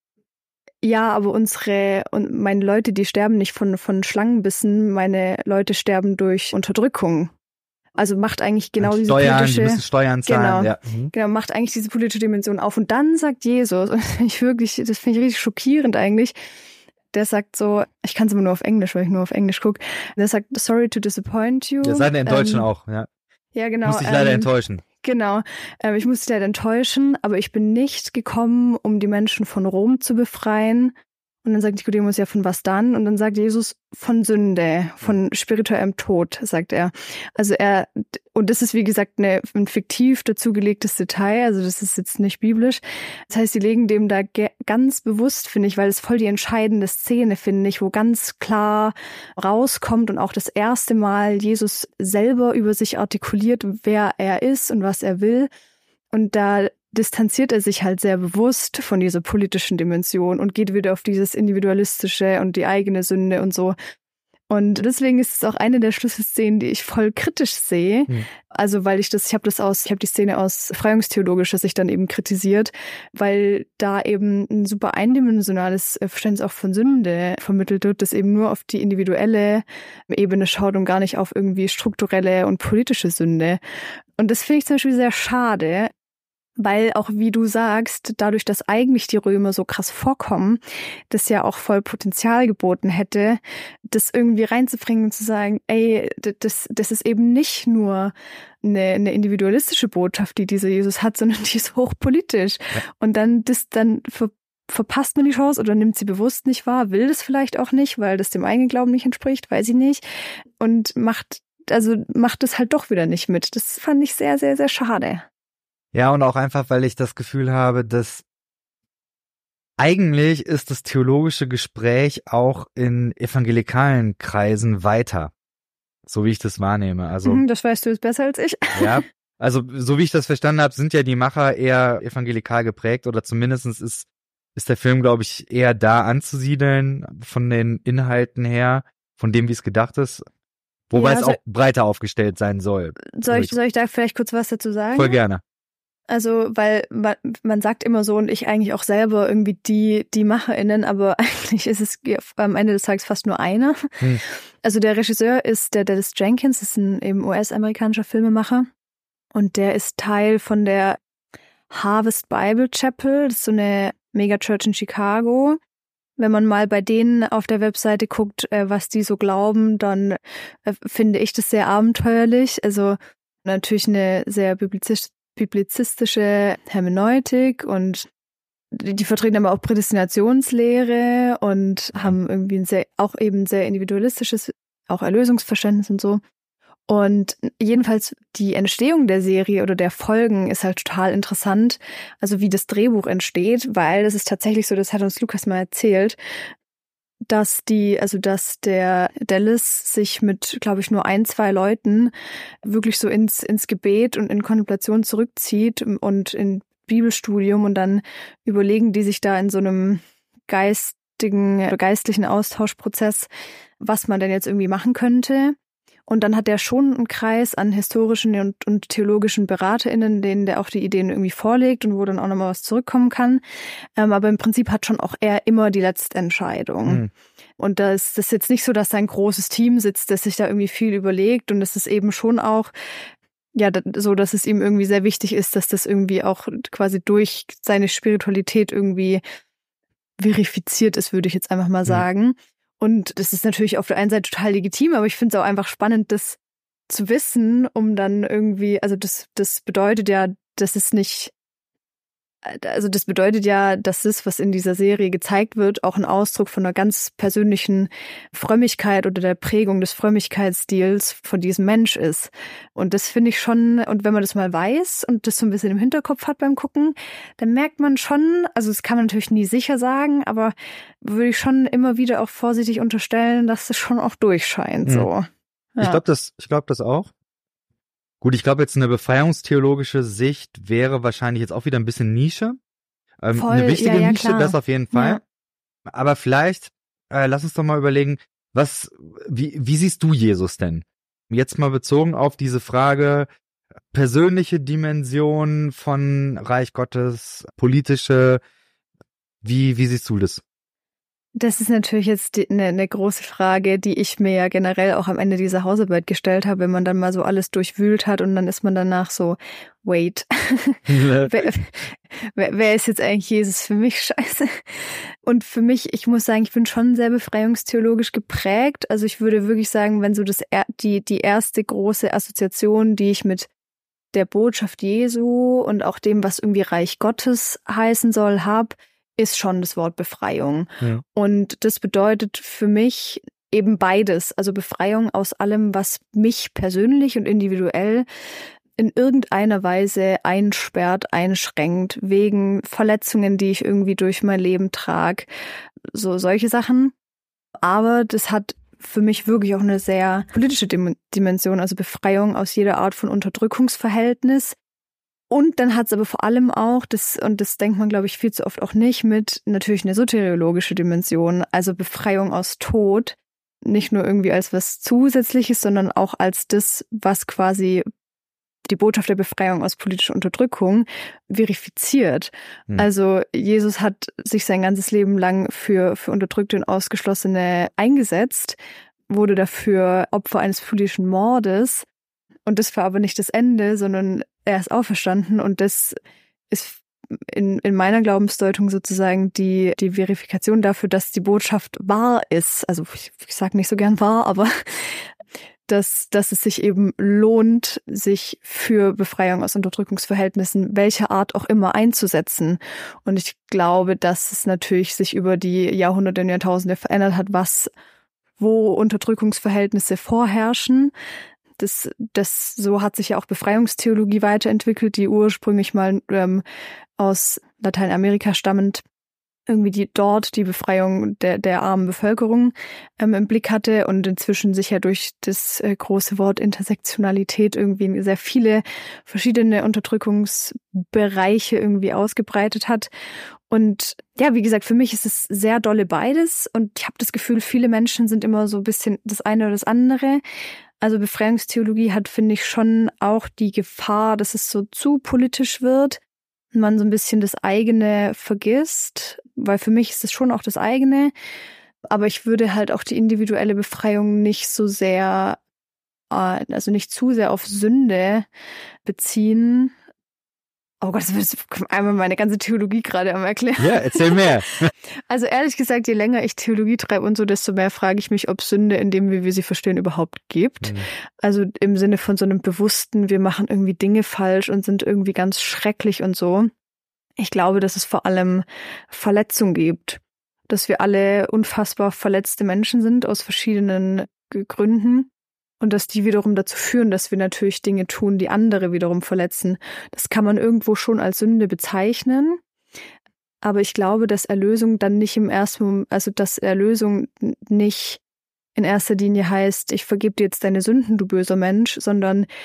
Speaker 2: ja, aber unsere und meine Leute, die sterben nicht von von Schlangenbissen, meine Leute sterben durch Unterdrückung. Also macht eigentlich genau diese
Speaker 1: Steuern,
Speaker 2: politische,
Speaker 1: die müssen Steuern zahlen.
Speaker 2: genau,
Speaker 1: Ja. Mhm.
Speaker 2: genau, macht eigentlich diese politische Dimension auf. Und dann sagt Jesus, und ich wirklich, das finde ich richtig schockierend eigentlich, der sagt so, ich kann es immer nur auf Englisch, weil ich nur auf Englisch gucke, der sagt, sorry to disappoint you.
Speaker 1: Ja, seine Enttäuschen
Speaker 2: ähm,
Speaker 1: auch, ja.
Speaker 2: Ja, genau.
Speaker 1: Muss ich leider
Speaker 2: ähm,
Speaker 1: enttäuschen.
Speaker 2: Genau, ähm, ich muss dich leider enttäuschen, aber ich bin nicht gekommen, um die Menschen von Rom zu befreien. Und dann sagt Nikodemus, ja, von was dann? Und dann sagt Jesus, von Sünde, von spirituellem Tod, sagt er. Also er, und das ist wie gesagt eine, ein fiktiv dazugelegtes Detail, also das ist jetzt nicht biblisch. Das heißt, sie legen dem da ge- ganz bewusst, finde ich, weil es voll die entscheidende Szene, finde ich, wo ganz klar rauskommt und auch das erste Mal Jesus selber über sich artikuliert, wer er ist und was er will. Und da distanziert er sich halt sehr bewusst von dieser politischen Dimension und geht wieder auf dieses Individualistische und die eigene Sünde und so. Und deswegen ist es auch eine der Schlüsselszenen, die ich voll kritisch sehe. Hm. Also weil ich das, ich habe das aus, ich habe die Szene aus Befreiungstheologischer Sicht dann eben kritisiert, weil da eben ein super eindimensionales Verständnis auch von Sünde vermittelt wird, das eben nur auf die individuelle Ebene schaut und gar nicht auf irgendwie strukturelle und politische Sünde. Und das finde ich zum Beispiel sehr schade. Weil auch, wie du sagst, dadurch, dass eigentlich die Römer so krass vorkommen, das ja auch voll Potenzial geboten hätte, das irgendwie reinzubringen und zu sagen, ey, das, das ist eben nicht nur eine, eine individualistische Botschaft, die dieser Jesus hat, sondern die ist hochpolitisch. Ja. Und dann, das, dann ver, verpasst man die Chance oder nimmt sie bewusst nicht wahr, will das vielleicht auch nicht, weil das dem eigenen Glauben nicht entspricht, weiß ich nicht. Und macht, also macht es halt doch wieder nicht mit. Das fand ich sehr, sehr, sehr schade.
Speaker 1: Ja, und auch einfach, weil ich das Gefühl habe, dass eigentlich ist das theologische Gespräch auch in evangelikalen Kreisen weiter, so wie ich das wahrnehme. Also
Speaker 2: das weißt du jetzt besser als ich.
Speaker 1: Ja, also so wie ich das verstanden habe, sind ja die Macher eher evangelikal geprägt oder zumindestens ist ist der Film, glaube ich, eher da anzusiedeln von den Inhalten her, von dem, wie es gedacht ist. Wobei ja, es auch breiter aufgestellt sein soll.
Speaker 2: Soll ich, soll ich da vielleicht kurz was dazu sagen?
Speaker 1: Voll gerne.
Speaker 2: Also, weil man, man sagt immer so und ich eigentlich auch selber irgendwie die die MacherInnen, aber eigentlich ist es am Ende des Tages fast nur einer. Hm. Also der Regisseur ist der Dallas Jenkins, ist ein eben U S-amerikanischer Filmemacher und der ist Teil von der Harvest Bible Chapel, das ist so eine Megachurch in Chicago. Wenn man mal bei denen auf der Webseite guckt, was die so glauben, dann finde ich das sehr abenteuerlich. Also natürlich eine sehr biblizistisch biblizistische Hermeneutik und die, die vertreten aber auch Prädestinationslehre und haben irgendwie ein sehr, auch eben sehr individualistisches, auch Erlösungsverständnis und so. Und jedenfalls die Entstehung der Serie oder der Folgen ist halt total interessant, also wie das Drehbuch entsteht, weil das ist tatsächlich so, das hat uns Lukas mal erzählt, dass die, also dass der Dallas sich mit, glaube ich, nur ein, zwei Leuten wirklich so ins ins Gebet und in Kontemplation zurückzieht und in Bibelstudium und dann überlegen die sich da in so einem geistigen, geistlichen Austauschprozess, was man denn jetzt irgendwie machen könnte. Und dann hat er schon einen Kreis an historischen und, und theologischen BeraterInnen, denen der auch die Ideen irgendwie vorlegt und wo dann auch nochmal was zurückkommen kann. Ähm, aber im Prinzip hat schon auch er immer die letzte Entscheidung. Mhm. Und da ist das jetzt nicht so, dass da ein großes Team sitzt, das sich da irgendwie viel überlegt. Und es ist eben schon auch ja so, dass es ihm irgendwie sehr wichtig ist, dass das irgendwie auch quasi durch seine Spiritualität irgendwie verifiziert ist, würde ich jetzt einfach mal sagen. Mhm. Und das ist natürlich auf der einen Seite total legitim, aber ich finde es auch einfach spannend, das zu wissen, um dann irgendwie, also das, das bedeutet ja, dass es nicht, also das bedeutet ja, dass das, was in dieser Serie gezeigt wird, auch ein Ausdruck von einer ganz persönlichen Frömmigkeit oder der Prägung des Frömmigkeitsstils von diesem Mensch ist. Und das finde ich schon, und wenn man das mal weiß und das so ein bisschen im Hinterkopf hat beim Gucken, dann merkt man schon, also das kann man natürlich nie sicher sagen, aber würde ich schon immer wieder auch vorsichtig unterstellen, dass das schon auch durchscheint, mhm. so. Ja.
Speaker 1: Ich glaube das, ich glaube das auch. Gut, ich glaube jetzt eine befreiungstheologische Sicht wäre wahrscheinlich jetzt auch wieder ein bisschen Nische. Ähm,
Speaker 2: Voll,
Speaker 1: eine wichtige
Speaker 2: ja, ja,
Speaker 1: Nische,
Speaker 2: klar.
Speaker 1: das auf jeden Fall.
Speaker 2: Ja.
Speaker 1: Aber vielleicht, äh, lass uns doch mal überlegen, was, wie, wie siehst du Jesus denn? Jetzt mal bezogen auf diese Frage, persönliche Dimension von Reich Gottes, politische, wie, wie siehst du das?
Speaker 2: Das ist natürlich jetzt die, eine, eine große Frage, die ich mir ja generell auch am Ende dieser Hausarbeit gestellt habe, wenn man dann mal so alles durchwühlt hat und dann ist man danach so, wait, wer, wer, wer ist jetzt eigentlich Jesus für mich? Scheiße. Und für mich, ich muss sagen, ich bin schon sehr befreiungstheologisch geprägt. Also ich würde wirklich sagen, wenn so das die die erste große Assoziation, die ich mit der Botschaft Jesu und auch dem, was irgendwie Reich Gottes heißen soll, habe, ist schon das Wort Befreiung. Ja. Und das bedeutet für mich eben beides. Also Befreiung aus allem, was mich persönlich und individuell in irgendeiner Weise einsperrt, einschränkt, wegen Verletzungen, die ich irgendwie durch mein Leben trage. So solche Sachen. Aber das hat für mich wirklich auch eine sehr politische Dimension, also Befreiung aus jeder Art von Unterdrückungsverhältnis. Und dann hat es aber vor allem auch, das und das denkt man, glaube ich, viel zu oft auch nicht, mit natürlich eine soteriologische Dimension, also Befreiung aus Tod, nicht nur irgendwie als was Zusätzliches, sondern auch als das, was quasi die Botschaft der Befreiung aus politischer Unterdrückung verifiziert. Hm. Also Jesus hat sich sein ganzes Leben lang für, für Unterdrückte und Ausgeschlossene eingesetzt, wurde dafür Opfer eines politischen Mordes. Und das war aber nicht das Ende, sondern er ist auferstanden und das ist in, in meiner Glaubensdeutung sozusagen die, die Verifikation dafür, dass die Botschaft wahr ist. Also ich, ich sage nicht so gern wahr, aber dass, dass es sich eben lohnt, sich für Befreiung aus Unterdrückungsverhältnissen welcher Art auch immer einzusetzen. Und ich glaube, dass es natürlich sich über die Jahrhunderte und Jahrtausende verändert hat, was, wo Unterdrückungsverhältnisse vorherrschen. Das, das, so hat sich ja auch Befreiungstheologie weiterentwickelt, die ursprünglich mal ähm, aus Lateinamerika stammend irgendwie die dort die Befreiung der, der armen Bevölkerung ähm, im Blick hatte und inzwischen sich ja durch das äh, große Wort Intersektionalität irgendwie sehr viele verschiedene Unterdrückungsbereiche irgendwie ausgebreitet hat. Und ja, wie gesagt, für mich ist es sehr dolle beides und ich habe das Gefühl, viele Menschen sind immer so ein bisschen das eine oder das andere. Also Befreiungstheologie hat, finde ich, schon auch die Gefahr, dass es so zu politisch wird und man so ein bisschen das eigene vergisst, weil für mich ist es schon auch das eigene, aber ich würde halt auch die individuelle Befreiung nicht so sehr, also nicht zu sehr auf Sünde beziehen. Oh Gott, das ist einmal meine ganze Theologie gerade am Erklären.
Speaker 1: Ja, erzähl mehr.
Speaker 2: Also ehrlich gesagt, je länger ich Theologie treibe und so, desto mehr frage ich mich, ob Sünde in dem, wie wir sie verstehen, überhaupt gibt. Mhm. Also im Sinne von so einem bewussten, wir machen irgendwie Dinge falsch und sind irgendwie ganz schrecklich und so. Ich glaube, dass es vor allem Verletzung gibt. Dass wir alle unfassbar verletzte Menschen sind aus verschiedenen Gründen. Und dass die wiederum dazu führen, dass wir natürlich Dinge tun, die andere wiederum verletzen. Das kann man irgendwo schon als Sünde bezeichnen. Aber ich glaube, dass Erlösung dann nicht im ersten Moment, also dass Erlösung nicht in erster Linie heißt, ich vergebe dir jetzt deine Sünden, du böser Mensch, sondern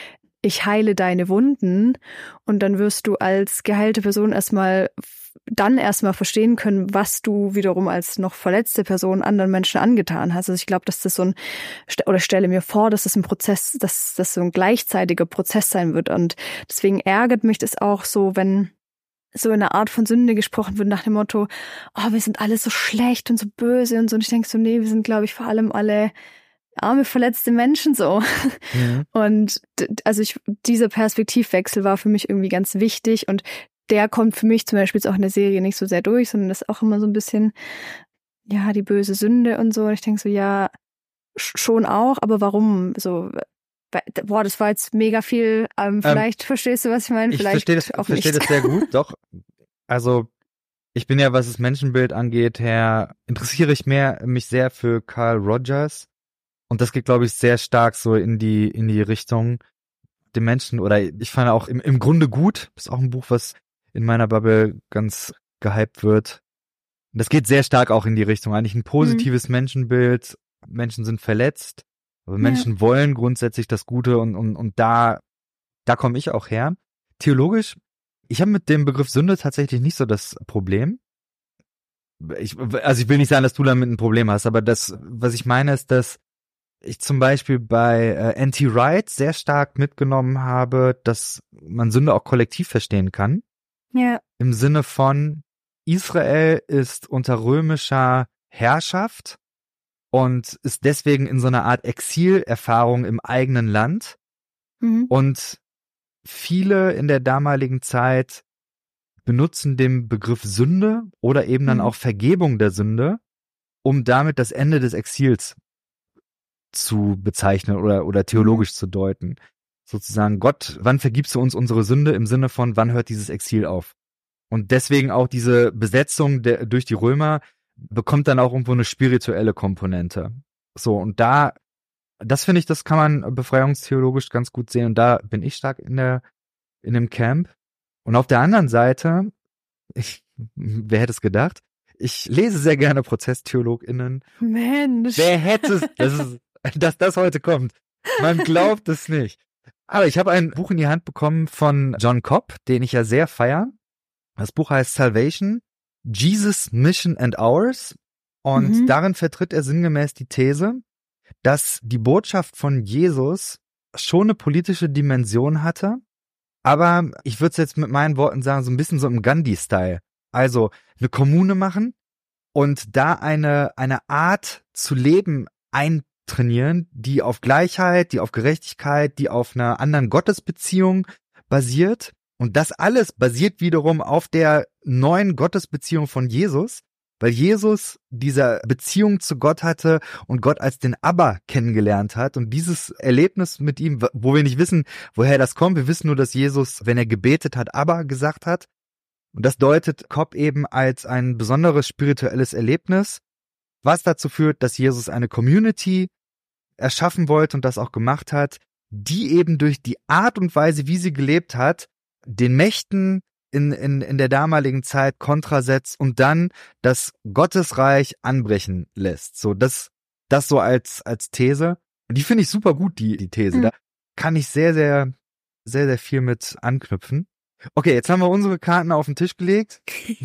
Speaker 2: ich heile deine Wunden und dann wirst du als geheilte Person erstmal dann erstmal verstehen können, was du wiederum als noch verletzte Person anderen Menschen angetan hast. Also ich glaube, dass das so ein, oder ich stelle mir vor, dass das ein Prozess, dass das so ein gleichzeitiger Prozess sein wird und deswegen ärgert mich das auch so, wenn so in einer Art von Sünde gesprochen wird nach dem Motto, oh, wir sind alle so schlecht und so böse und so und ich denke so, nee, wir sind, glaube ich, vor allem alle arme, verletzte Menschen so. Mhm. Und also ich, dieser Perspektivwechsel war für mich irgendwie ganz wichtig und der kommt für mich zum Beispiel jetzt auch in der Serie nicht so sehr durch, sondern das ist auch immer so ein bisschen, ja, die böse Sünde und so. Und ich denke so, ja, schon auch, aber warum? So, boah, das war jetzt mega viel. Ähm, vielleicht ähm, verstehst du, was ich meine?
Speaker 1: Ich
Speaker 2: vielleicht
Speaker 1: verstehe das,
Speaker 2: auch
Speaker 1: verstehe
Speaker 2: nicht.
Speaker 1: das sehr gut, doch. Also ich bin ja, was das Menschenbild angeht, her interessiere ich mehr mich sehr für Carl Rogers. Und das geht, glaube ich, sehr stark so in die in die Richtung dem Menschen, oder ich fand auch im, im Grunde gut, das ist auch ein Buch, was in meiner Bubble ganz gehypt wird. Und das geht sehr stark auch in die Richtung, eigentlich ein positives mhm. Menschenbild, Menschen sind verletzt, aber Menschen ja. wollen grundsätzlich das Gute und und und da da komme ich auch her. Theologisch, ich habe mit dem Begriff Sünde tatsächlich nicht so das Problem. Ich, also ich will nicht sagen, dass du damit ein Problem hast, aber das, was ich meine, ist, dass ich zum Beispiel bei äh, N T Wright sehr stark mitgenommen habe, dass man Sünde auch kollektiv verstehen kann.
Speaker 2: Ja.
Speaker 1: Im Sinne von, Israel ist unter römischer Herrschaft und ist deswegen in so einer Art Exilerfahrung im eigenen Land. Mhm. Und viele in der damaligen Zeit benutzen den Begriff Sünde oder eben dann mhm. auch Vergebung der Sünde, um damit das Ende des Exils zu bezeichnen oder oder theologisch mhm. zu deuten. Sozusagen, Gott, wann vergibst du uns unsere Sünde im Sinne von, wann hört dieses Exil auf? Und deswegen auch diese Besetzung der, durch die Römer bekommt dann auch irgendwo eine spirituelle Komponente. So, und da, das finde ich, das kann man befreiungstheologisch ganz gut sehen und da bin ich stark in der in dem Camp. Und auf der anderen Seite, ich, wer hätte es gedacht, ich lese sehr gerne ProzesstheologInnen.
Speaker 2: Mensch.
Speaker 1: Wer hätte es, das ist dass das heute kommt. Man glaubt es nicht. Aber ich habe ein Buch in die Hand bekommen von John Cobb, den ich ja sehr feiere. Das Buch heißt Salvation, Jesus, Mission and Ours. Und mhm. darin vertritt er sinngemäß die These, dass die Botschaft von Jesus schon eine politische Dimension hatte. Aber ich würde es jetzt mit meinen Worten sagen, so ein bisschen so im Gandhi-Style. Also eine Kommune machen und da eine, eine Art zu leben ein trainieren, die auf Gleichheit, die auf Gerechtigkeit, die auf einer anderen Gottesbeziehung basiert. Und das alles basiert wiederum auf der neuen Gottesbeziehung von Jesus, weil Jesus diese Beziehung zu Gott hatte und Gott als den Abba kennengelernt hat. Und dieses Erlebnis mit ihm, wo wir nicht wissen, woher das kommt, wir wissen nur, dass Jesus, wenn er gebetet hat, Abba gesagt hat. Und das deutet Cobb eben als ein besonderes spirituelles Erlebnis, was dazu führt, dass Jesus eine Community erschaffen wollte und das auch gemacht hat, die eben durch die Art und Weise, wie sie gelebt hat, den Mächten in, in, in der damaligen Zeit kontrasetzt und dann das Gottesreich anbrechen lässt. So, das, das so als, als These. Und die finde ich super gut, die, die These. Mhm. Da kann ich sehr, sehr, sehr, sehr viel mit anknüpfen. Okay, jetzt haben wir unsere Karten auf den Tisch gelegt.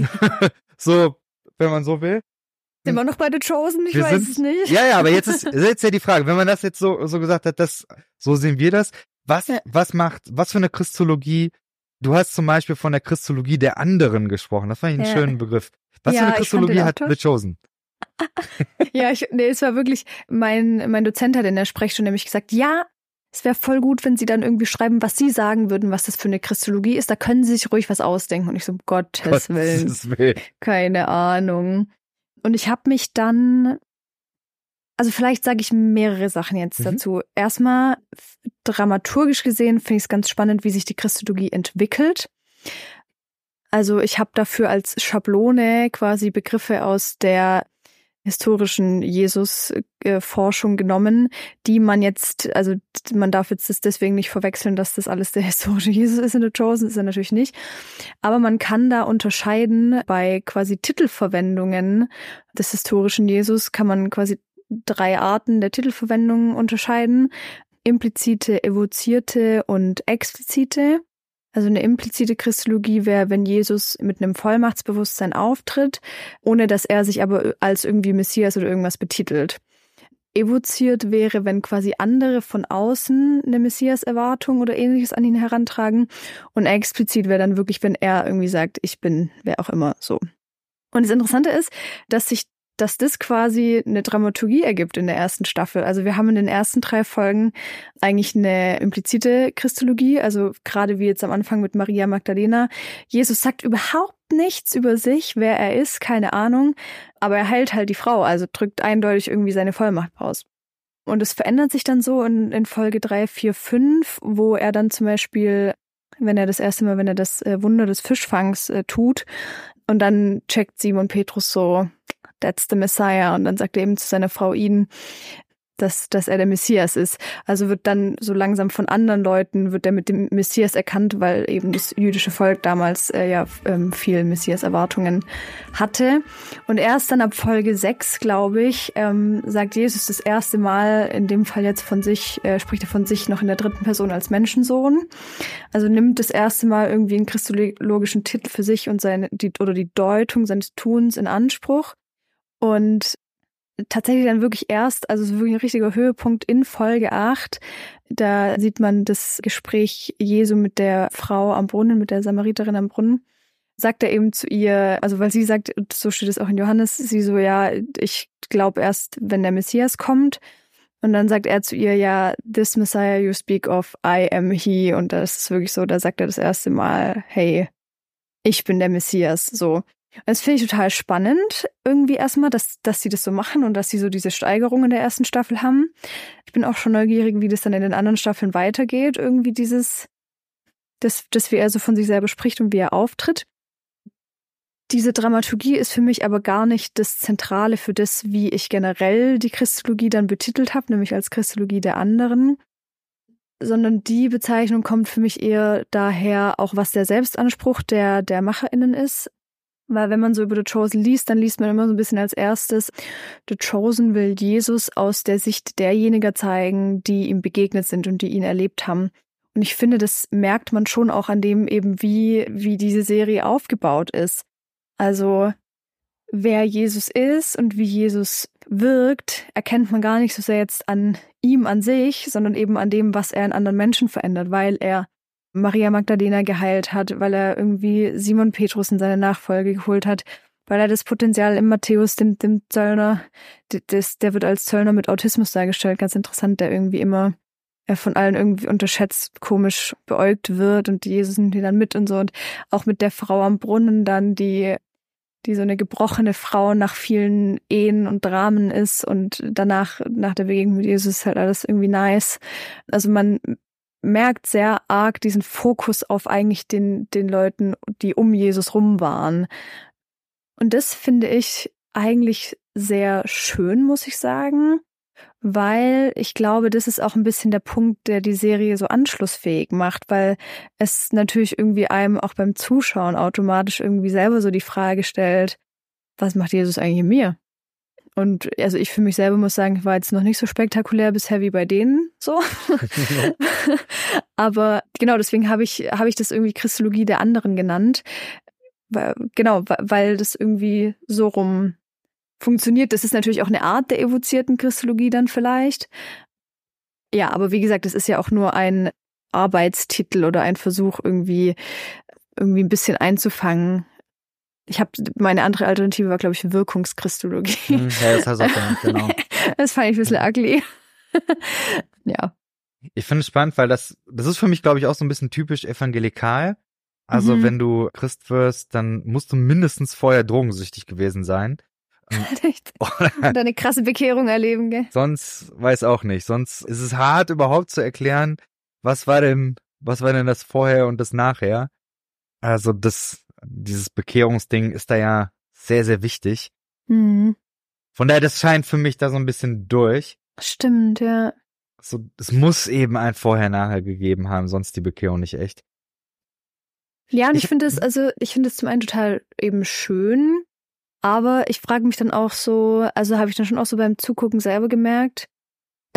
Speaker 1: So, wenn man so will.
Speaker 2: Sind wir noch bei The Chosen? Ich
Speaker 1: wir
Speaker 2: weiß
Speaker 1: sind,
Speaker 2: es nicht.
Speaker 1: Ja, ja, aber jetzt ist, jetzt ja die Frage, wenn man das jetzt so, so gesagt hat, das, so sehen wir das. Was, ja. was macht, was für eine Christologie? Du hast zum Beispiel von der Christologie der anderen gesprochen. Das fand ich einen ja. schönen Begriff. Was ja, für eine Christologie hat The Chosen?
Speaker 2: Ja, ich, nee, es war wirklich, mein, mein Dozent hat in der Sprechstunde nämlich gesagt, ja, es wäre voll gut, wenn Sie dann irgendwie schreiben, was Sie sagen würden, was das für eine Christologie ist. Da können Sie sich ruhig was ausdenken. Und ich so, um Gottes, Gottes Willen. Willen. Keine Ahnung. Und ich habe mich dann, also vielleicht sage ich mehrere Sachen jetzt mhm. dazu. Erstmal, dramaturgisch gesehen finde ich es ganz spannend, wie sich die Christologie entwickelt. Also ich habe dafür als Schablone quasi Begriffe aus der historischen Jesus-Forschung genommen, die man jetzt, also man darf jetzt das deswegen nicht verwechseln, dass das alles der historische Jesus ist in The Chosen, ist er natürlich nicht. Aber man kann da unterscheiden, bei quasi Titelverwendungen des historischen Jesus kann man quasi drei Arten der Titelverwendung unterscheiden. implizite, evozierte und explizite. Also eine implizite Christologie wäre, wenn Jesus mit einem Vollmachtsbewusstsein auftritt, ohne dass er sich aber als irgendwie Messias oder irgendwas betitelt. Evoziert wäre, wenn quasi andere von außen eine Messias-Erwartung oder ähnliches an ihn herantragen. Und explizit wäre dann wirklich, wenn er irgendwie sagt, ich bin wer auch immer so. Und das Interessante ist, dass sich dass das quasi eine Dramaturgie ergibt in der ersten Staffel. Also wir haben in den ersten drei Folgen eigentlich eine implizite Christologie, also gerade wie jetzt am Anfang mit Maria Magdalena. Jesus sagt überhaupt nichts über sich, wer er ist, keine Ahnung, aber er heilt halt die Frau, also drückt eindeutig irgendwie seine Vollmacht aus. Und es verändert sich dann so in, in Folge drei, vier, fünf, wo er dann zum Beispiel, wenn er das erste Mal, wenn er das Wunder des Fischfangs äh, tut, und dann checkt Simon Petrus so, that's the Messiah. Und dann sagt er eben zu seiner Frau Iden, dass, dass er der Messias ist. Also wird dann so langsam von anderen Leuten, wird er mit dem Messias erkannt, weil eben das jüdische Volk damals äh, ja ähm, viel Messias-Erwartungen hatte. Und erst dann ab Folge sechs, glaube ich, ähm, sagt Jesus das erste Mal, in dem Fall jetzt von sich, äh, spricht er von sich noch in der dritten Person als Menschensohn. Also nimmt das erste Mal irgendwie einen christologischen Titel für sich und seine, die, oder die Deutung seines Tuns in Anspruch. Und tatsächlich dann wirklich erst, also es ist wirklich ein richtiger Höhepunkt in Folge acht. Da sieht man das Gespräch Jesu mit der Frau am Brunnen, mit der Samariterin am Brunnen. Sagt er eben zu ihr, also weil sie sagt, so steht es auch in Johannes, sie so, ja, ich glaube erst, wenn der Messias kommt. Und dann sagt er zu ihr, ja, this Messiah you speak of, I am he. Und das ist wirklich so, da sagt er das erste Mal, hey, ich bin der Messias, so. Das finde ich total spannend, irgendwie erstmal, dass, dass sie das so machen und dass sie so diese Steigerung in der ersten Staffel haben. Ich bin auch schon neugierig, wie das dann in den anderen Staffeln weitergeht, irgendwie dieses, das, das wie er so von sich selber spricht und wie er auftritt. Diese Dramaturgie ist für mich aber gar nicht das Zentrale für das, wie ich generell die Christologie dann betitelt habe, nämlich als Christologie der anderen, sondern die Bezeichnung kommt für mich eher daher, auch was der Selbstanspruch der, der MacherInnen ist. Weil wenn man so über The Chosen liest, dann liest man immer so ein bisschen als erstes, The Chosen will Jesus aus der Sicht derjenigen zeigen, die ihm begegnet sind und die ihn erlebt haben. Und ich finde, das merkt man schon auch an dem eben, wie, wie diese Serie aufgebaut ist. Also wer Jesus ist und wie Jesus wirkt, erkennt man gar nicht so sehr jetzt an ihm an sich, sondern eben an dem, was er in anderen Menschen verändert, weil er Maria Magdalena geheilt hat, weil er irgendwie Simon Petrus in seine Nachfolge geholt hat, weil er das Potenzial im Matthäus, dem, dem Zöllner, das, der wird als Zöllner mit Autismus dargestellt, ganz interessant, der irgendwie immer er von allen irgendwie unterschätzt, komisch beäugt wird und Jesus nimmt die dann mit und so. Und auch mit der Frau am Brunnen dann, die die so eine gebrochene Frau nach vielen Ehen und Dramen ist und danach, nach der Begegnung mit Jesus ist halt alles irgendwie nice. Also man merkt sehr arg diesen Fokus auf eigentlich den, den Leuten, die um Jesus rum waren. Und das finde ich eigentlich sehr schön, muss ich sagen, weil ich glaube, das ist auch ein bisschen der Punkt, der die Serie so anschlussfähig macht, weil es natürlich irgendwie einem auch beim Zuschauen automatisch irgendwie selber so die Frage stellt, was macht Jesus eigentlich in mir? Und also ich für mich selber muss sagen, ich war jetzt noch nicht so spektakulär bisher wie bei denen so. Aber genau, deswegen habe ich, habe ich das irgendwie Christologie der anderen genannt. Weil, genau, weil das irgendwie so rum funktioniert. Das ist natürlich auch eine Art der evozierten Christologie dann vielleicht. Ja, aber wie gesagt, das ist ja auch nur ein Arbeitstitel oder ein Versuch irgendwie, irgendwie ein bisschen einzufangen. Ich habe meine andere Alternative war, glaube ich, Wirkungschristologie.
Speaker 1: Ja, das heißt auch genannt, genau.
Speaker 2: Das fand ich ein bisschen ugly. Ja.
Speaker 1: Ich finde es spannend, weil das, das ist für mich, glaube ich, auch so ein bisschen typisch evangelikal. Also mhm. wenn du Christ wirst, dann musst du mindestens vorher drogensüchtig gewesen sein.
Speaker 2: Echt? Und eine krasse Bekehrung erleben, gell?
Speaker 1: Sonst weiß auch nicht. Sonst ist es hart, überhaupt zu erklären, was war denn, was war denn das Vorher und das Nachher. Also das, dieses Bekehrungsding ist da ja sehr, sehr wichtig.
Speaker 2: Mhm.
Speaker 1: Von daher, das scheint für mich da so ein bisschen durch.
Speaker 2: Stimmt, ja.
Speaker 1: So, es muss eben ein Vorher-Nachher gegeben haben, sonst die Bekehrung nicht echt.
Speaker 2: Ja, und ich, ich finde es, also ich finde es zum einen total eben schön, aber ich frage mich dann auch so, also habe ich dann schon auch so beim Zugucken selber gemerkt,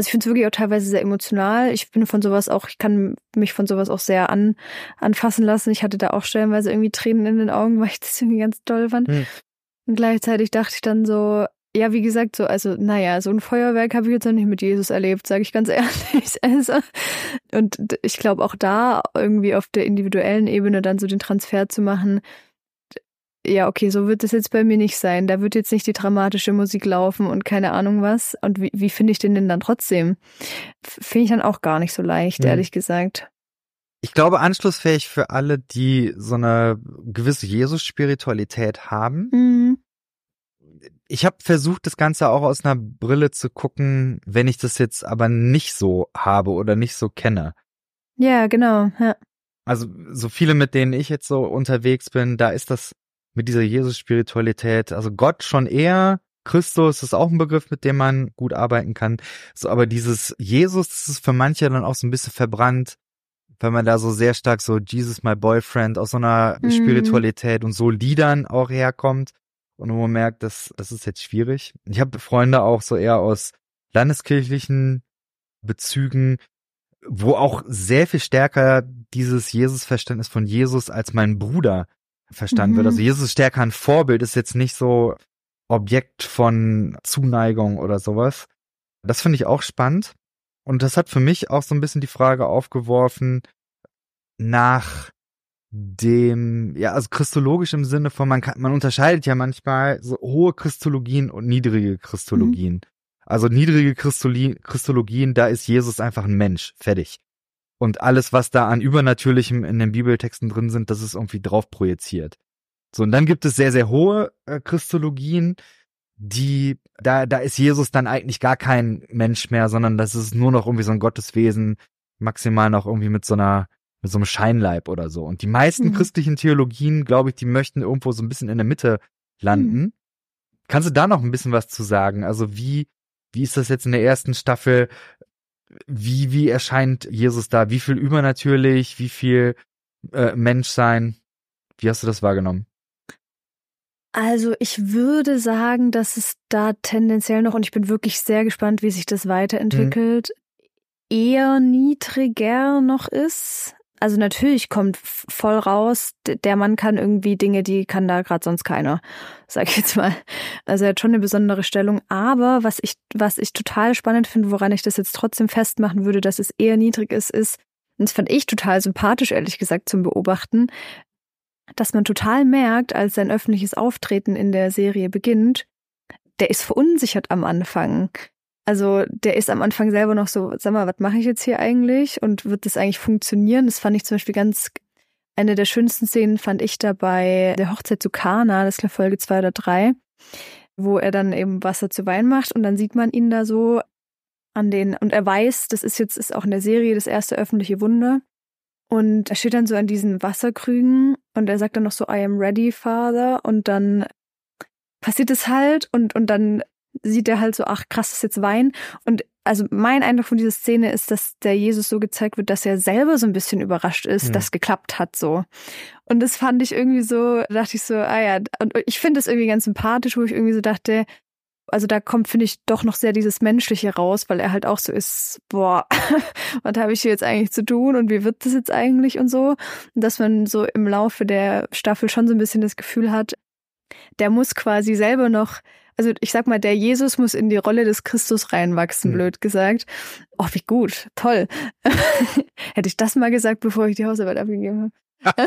Speaker 2: Also ich finde es wirklich auch teilweise sehr emotional. Ich bin von sowas auch, ich kann mich von sowas auch sehr an, anfassen lassen. Ich hatte da auch stellenweise irgendwie Tränen in den Augen, weil ich das irgendwie ganz toll fand. Hm. Und gleichzeitig dachte ich dann so, ja, wie gesagt, so, also, naja, so ein Feuerwerk habe ich jetzt noch nicht mit Jesus erlebt, sage ich ganz ehrlich. Also, und ich glaube auch da irgendwie auf der individuellen Ebene dann so den Transfer zu machen, ja, okay, so wird es jetzt bei mir nicht sein. Da wird jetzt nicht die dramatische Musik laufen und keine Ahnung was. Und wie, wie finde ich den denn dann trotzdem? Finde ich dann auch gar nicht so leicht, mhm. ehrlich gesagt.
Speaker 1: Ich glaube, anschlussfähig für alle, die so eine gewisse Jesus-Spiritualität haben.
Speaker 2: Mhm.
Speaker 1: Ich habe versucht, das Ganze auch aus einer Brille zu gucken, wenn ich das jetzt aber nicht so habe oder nicht so kenne.
Speaker 2: Ja, genau. Ja.
Speaker 1: Also so viele, mit denen ich jetzt so unterwegs bin, da ist das mit dieser Jesus-Spiritualität, also Gott schon eher, Christus ist auch ein Begriff, mit dem man gut arbeiten kann. So, aber dieses Jesus, das ist für manche dann auch so ein bisschen verbrannt, weil man da so sehr stark so Jesus, my boyfriend, aus so einer mhm. Spiritualität und so Liedern auch herkommt. Und wo man merkt, das, das ist jetzt schwierig. Ich habe Freunde auch so eher aus landeskirchlichen Bezügen, wo auch sehr viel stärker dieses Jesus-Verständnis von Jesus als mein Bruder verstanden mhm. wird. Also Jesus ist stärker ein Vorbild, ist jetzt nicht so Objekt von Zuneigung oder sowas. Das finde ich auch spannend. Und das hat für mich auch so ein bisschen die Frage aufgeworfen nach dem, ja, also christologisch im Sinne von, man kann, man unterscheidet ja manchmal so hohe Christologien und niedrige Christologien. Mhm. Also niedrige Christoli- Christologien, da ist Jesus einfach ein Mensch, fertig. Und alles, was da an Übernatürlichem in den Bibeltexten drin sind, das ist irgendwie drauf projiziert. So, und dann gibt es sehr, sehr hohe äh, Christologien, die, da, da ist Jesus dann eigentlich gar kein Mensch mehr, sondern das ist nur noch irgendwie so ein Gotteswesen, maximal noch irgendwie mit so einer, mit so einem Scheinleib oder so. Und die meisten mhm. christlichen Theologien, glaube ich, die möchten irgendwo so ein bisschen in der Mitte landen. Mhm. Kannst du da noch ein bisschen was zu sagen? Also wie, wie ist das jetzt in der ersten Staffel? Wie, wie erscheint Jesus da? Wie viel übernatürlich? Wie viel äh, Menschsein? Wie hast du das wahrgenommen?
Speaker 2: Also ich würde sagen, dass es da tendenziell noch, und ich bin wirklich sehr gespannt, wie sich das weiterentwickelt, mhm. eher niedriger noch ist. Also natürlich kommt voll raus, der Mann kann irgendwie Dinge, die kann da gerade sonst keiner, sag ich jetzt mal. Also er hat schon eine besondere Stellung. Aber was ich, was ich total spannend finde, woran ich das jetzt trotzdem festmachen würde, dass es eher niedrig ist, ist, und das fand ich total sympathisch, ehrlich gesagt, zum Beobachten, dass man total merkt, als sein öffentliches Auftreten in der Serie beginnt, der ist verunsichert am Anfang. Also der ist am Anfang selber noch so, sag mal, was mache ich jetzt hier eigentlich und wird das eigentlich funktionieren? Das fand ich zum Beispiel ganz, eine der schönsten Szenen fand ich da bei der Hochzeit zu Kana, das ist glaube Folge zwei oder drei, wo er dann eben Wasser zu Wein macht und dann sieht man ihn da so an den, und er weiß, das ist jetzt, ist auch in der Serie das erste öffentliche Wunder. Und er steht dann so an diesen Wasserkrügen und er sagt dann noch so, I am ready, Father. Und dann passiert es halt und, und dann sieht er halt so, ach krass, das ist jetzt Wein. Und also mein Eindruck von dieser Szene ist, dass der Jesus so gezeigt wird, dass er selber so ein bisschen überrascht ist, mhm. dass geklappt hat so. Und das fand ich irgendwie so, da dachte ich so, ah ja, und ich finde das irgendwie ganz sympathisch, wo ich irgendwie so dachte, also da kommt, finde ich, doch noch sehr dieses Menschliche raus, weil er halt auch so ist, boah, was habe ich hier jetzt eigentlich zu tun und wie wird das jetzt eigentlich und so. Und dass man so im Laufe der Staffel schon so ein bisschen das Gefühl hat, der muss quasi selber noch, also ich sag mal, der Jesus muss in die Rolle des Christus reinwachsen, mhm. blöd gesagt. Oh, wie gut, toll. Hätte ich das mal gesagt, bevor ich die Hausarbeit abgegeben habe.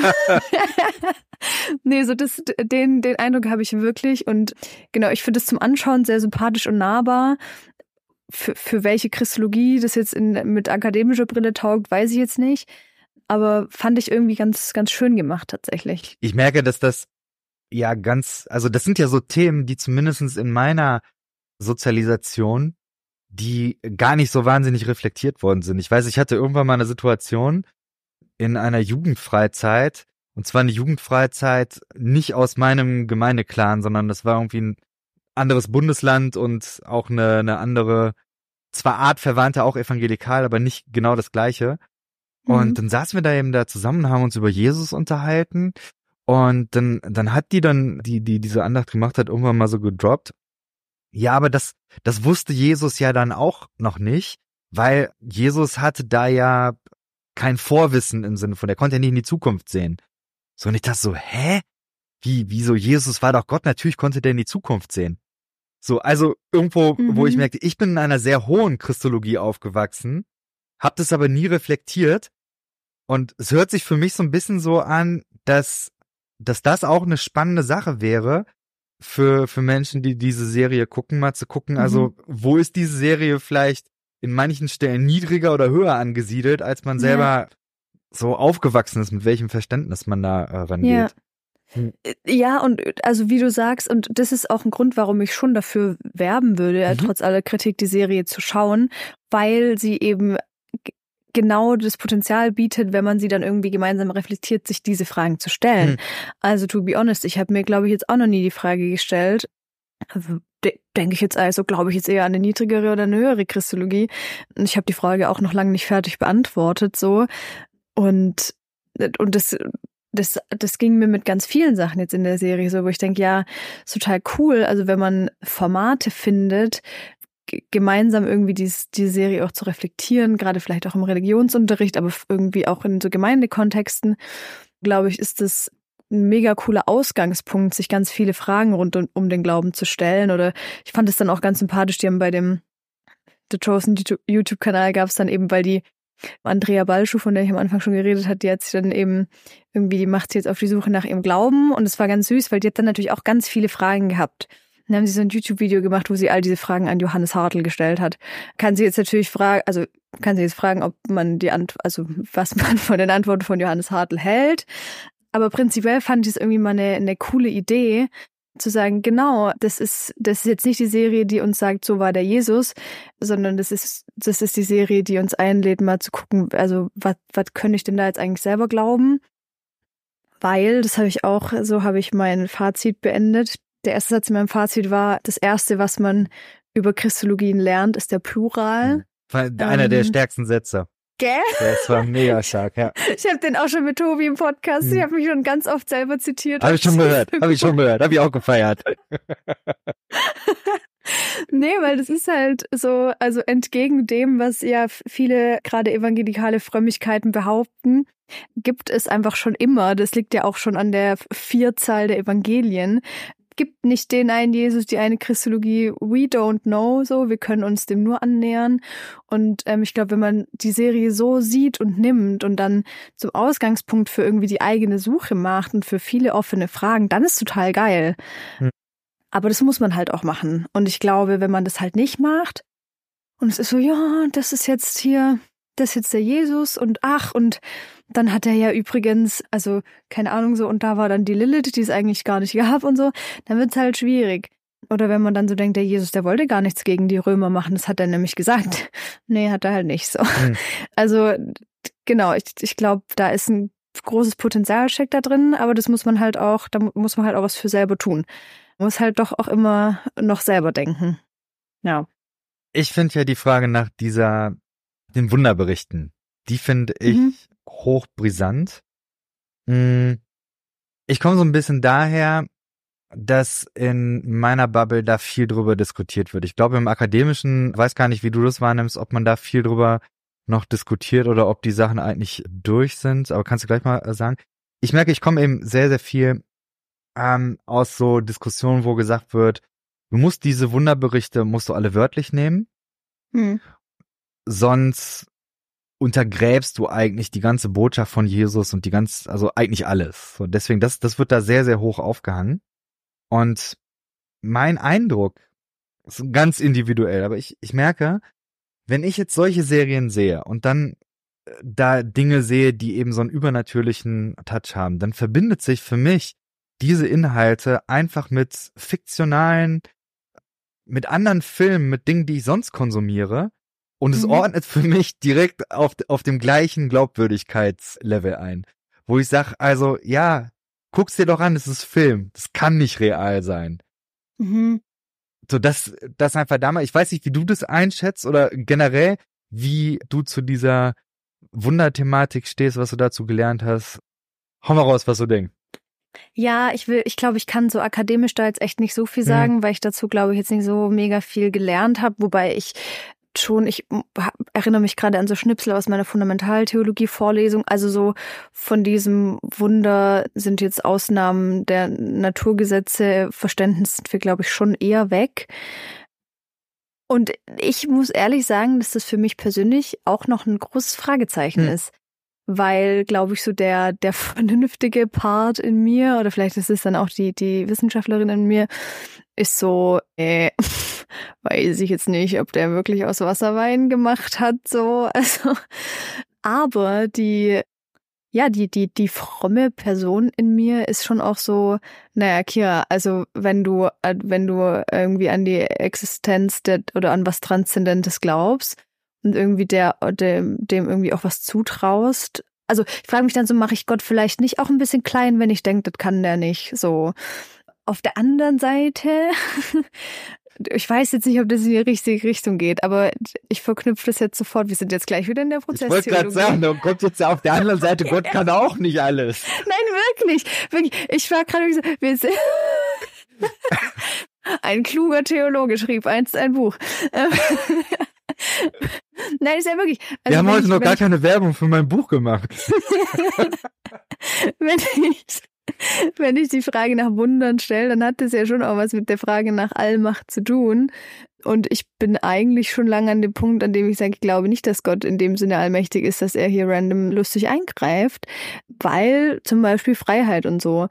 Speaker 2: Nee, so das, den, den Eindruck habe ich wirklich und genau, ich finde es zum Anschauen sehr sympathisch und nahbar. Für, für welche Christologie das jetzt in, mit akademischer Brille taugt, weiß ich jetzt nicht, aber fand ich irgendwie ganz, ganz schön gemacht tatsächlich.
Speaker 1: Ich merke, dass das ja ganz, also das sind ja so Themen, die zumindest in meiner Sozialisation, die gar nicht so wahnsinnig reflektiert worden sind. Ich weiß, ich hatte irgendwann mal eine Situation in einer Jugendfreizeit, und zwar eine Jugendfreizeit nicht aus meinem Gemeindeclan, sondern das war irgendwie ein anderes Bundesland und auch eine, eine andere, zwar artverwandte, auch evangelikal, aber nicht genau das Gleiche. Mhm. Und dann saßen wir da eben da zusammen, haben uns über Jesus unterhalten und dann, dann hat die dann, die, die diese Andacht gemacht hat, irgendwann mal so gedroppt. Ja, aber das, das wusste Jesus ja dann auch noch nicht. weil Jesus hatte da ja kein Vorwissen im Sinne von, der konnte ja nicht in die Zukunft sehen. So, und ich dachte so, hä? Wie, wieso? Jesus war doch Gott, natürlich konnte der in die Zukunft sehen. So, also irgendwo, mhm. wo ich merkte, ich bin in einer sehr hohen Christologie aufgewachsen, hab das aber nie reflektiert und es hört sich für mich so ein bisschen so an, dass, dass das auch eine spannende Sache wäre für, für Menschen, die diese Serie gucken, mal zu gucken, mhm. also wo ist diese Serie vielleicht in manchen Stellen niedriger oder höher angesiedelt, als man selber ja. so aufgewachsen ist, mit welchem Verständnis man da äh, rangeht.
Speaker 2: Ja. Hm. Ja, und also wie du sagst, und das ist auch ein Grund, warum ich schon dafür werben würde, mhm. trotz aller Kritik die Serie zu schauen, weil sie eben g- genau das Potenzial bietet, wenn man sie dann irgendwie gemeinsam reflektiert, sich diese Fragen zu stellen. Mhm. Also to be honest, ich habe mir, glaube ich, jetzt auch noch nie die Frage gestellt, also, de- denke ich jetzt also, glaube ich jetzt eher an eine niedrigere oder eine höhere Christologie. Und ich habe die Frage auch noch lange nicht fertig beantwortet, so. Und, und das, das, das ging mir mit ganz vielen Sachen jetzt in der Serie so, wo ich denke, ja, ist total cool. Also wenn man Formate findet, g- gemeinsam irgendwie dies, die Serie auch zu reflektieren, gerade vielleicht auch im Religionsunterricht, aber irgendwie auch in so Gemeindekontexten, glaube ich, ist das ein mega cooler Ausgangspunkt, sich ganz viele Fragen rund um, um den Glauben zu stellen. Oder ich fand es dann auch ganz sympathisch, die haben bei dem The Chosen YouTube-Kanal gab es dann eben, weil die Andrea Balschuh, von der ich am Anfang schon geredet habe, die hat sich dann eben irgendwie, die macht sich jetzt auf die Suche nach ihrem Glauben und es war ganz süß, weil die hat dann natürlich auch ganz viele Fragen gehabt. Dann haben sie so ein YouTube-Video gemacht, wo sie all diese Fragen an Johannes Hartl gestellt hat. Kann sie jetzt natürlich fragen, also kann sie jetzt fragen, ob man die Ant- also was man von den Antworten von Johannes Hartl hält. Aber prinzipiell fand ich es irgendwie mal eine, eine coole Idee, zu sagen, genau, das ist, das ist jetzt nicht die Serie, die uns sagt, so war der Jesus, sondern das ist, das ist die Serie, die uns einlädt, mal zu gucken, also was, was könnte ich denn da jetzt eigentlich selber glauben? Weil, das habe ich auch, so habe ich mein Fazit beendet. Der erste Satz in meinem Fazit war, das erste, was man über Christologien lernt, ist der Plural.
Speaker 1: Einer ähm, der stärksten Sätze.
Speaker 2: Gell?
Speaker 1: Das war mega stark, ja.
Speaker 2: Ich habe den auch schon mit Tobi im Podcast, hm. ich habe mich schon ganz oft selber zitiert.
Speaker 1: Habe ich schon gehört, habe ich schon gehört, habe ich auch gefeiert.
Speaker 2: Nee, weil das ist halt so, also entgegen dem, was ja viele gerade evangelikale Frömmigkeiten behaupten, gibt es einfach schon immer, das liegt ja auch schon an der Vierzahl der Evangelien, gibt nicht den einen Jesus, die eine Christologie, we don't know, so, wir können uns dem nur annähern. Und ähm, ich glaube, wenn man die Serie so sieht und nimmt und dann zum Ausgangspunkt für irgendwie die eigene Suche macht und für viele offene Fragen, dann ist total geil. Hm. Aber das muss man halt auch machen. Und ich glaube, wenn man das halt nicht macht und es ist so, ja, das ist jetzt hier, das ist jetzt der Jesus und ach, und dann hat er ja übrigens, also keine Ahnung so, und da war dann die Lilith, die es eigentlich gar nicht gab und so, dann wird's halt schwierig. Oder wenn man dann so denkt, der Jesus, der wollte gar nichts gegen die Römer machen, das hat er nämlich gesagt. Nee, hat er halt nicht so. Mhm. Also genau, ich, ich glaube, da ist ein großes Potenzial steckt da drin, aber das muss man halt auch, da muss man halt auch was für selber tun. Man muss halt doch auch immer noch selber denken. Ja.
Speaker 1: Ich finde ja die Frage nach dieser, den Wunderberichten, die finde ich mhm. hochbrisant. Ich komme so ein bisschen daher, dass in meiner Bubble da viel drüber diskutiert wird. Ich glaube im Akademischen, weiß gar nicht, wie du das wahrnimmst, ob man da viel drüber noch diskutiert oder ob die Sachen eigentlich durch sind, aber kannst du gleich mal sagen. Ich merke, ich komme eben sehr, sehr viel ähm, aus so Diskussionen, wo gesagt wird, du musst diese Wunderberichte, musst du alle wörtlich nehmen, hm. sonst untergräbst du eigentlich die ganze Botschaft von Jesus und die ganz, also eigentlich alles. So, deswegen, das, das wird da sehr, sehr hoch aufgehangen. Und mein Eindruck ist ganz individuell, aber ich, ich merke, wenn ich jetzt solche Serien sehe und dann da Dinge sehe, die eben so einen übernatürlichen Touch haben, dann verbindet sich für mich diese Inhalte einfach mit fiktionalen, mit anderen Filmen, mit Dingen, die ich sonst konsumiere. Und es mhm. ordnet für mich direkt auf, auf dem gleichen Glaubwürdigkeitslevel ein. Wo ich sage, also, ja, guck's dir doch an, es ist Film. Das kann nicht real sein. Mhm. So, das, das einfach damals, ich weiß nicht, wie du das einschätzt oder generell, wie du zu dieser Wunderthematik stehst, was du dazu gelernt hast. Hau mal raus, was du denkst.
Speaker 2: Ja, ich will, ich glaube, ich kann so akademisch da jetzt echt nicht so viel sagen, mhm. weil ich dazu, glaube ich, jetzt nicht so mega viel gelernt habe, wobei ich schon, ich erinnere mich gerade an so Schnipsel aus meiner Fundamentaltheologie-Vorlesung, also so von diesem Wunder sind jetzt Ausnahmen der Naturgesetze, Verständnis sind wir, glaube ich, schon eher weg. Und ich muss ehrlich sagen, dass das für mich persönlich auch noch ein großes Fragezeichen hm. ist. Weil, glaube ich, so der der vernünftige Part in mir, oder vielleicht ist es dann auch die die Wissenschaftlerin in mir, ist so, äh, weiß ich jetzt nicht, ob der wirklich aus Wasserwein gemacht hat, so, also, aber die, ja, die die die fromme Person in mir ist schon auch so, naja, Kira, also wenn du wenn du irgendwie an die Existenz der oder an was Transzendentes glaubst, und irgendwie der, dem, dem irgendwie auch was zutraust. Also ich frage mich dann so, mache ich Gott vielleicht nicht auch ein bisschen klein, wenn ich denke, das kann der nicht. So. Auf der anderen Seite, ich weiß jetzt nicht, ob das in die richtige Richtung geht, aber ich verknüpfe das jetzt sofort. Wir sind jetzt gleich wieder in der Prozesstheologie.
Speaker 1: Ich wollte gerade sagen, da kommt jetzt ja auf der anderen Seite, Gott kann auch nicht alles.
Speaker 2: Nein, wirklich. wirklich. Ich war gerade so, wir sind ein kluger Theologe schrieb einst ein Buch. Nein, ist ja wirklich. Also
Speaker 1: wir haben heute
Speaker 2: ich,
Speaker 1: noch gar
Speaker 2: ich,
Speaker 1: keine Werbung für mein Buch gemacht.
Speaker 2: wenn ich, wenn ich die Frage nach Wundern stelle, dann hat das ja schon auch was mit der Frage nach Allmacht zu tun. Und ich bin eigentlich schon lange an dem Punkt, an dem ich sage, ich glaube nicht, dass Gott in dem Sinne allmächtig ist, dass er hier random lustig eingreift, weil zum Beispiel Freiheit und so.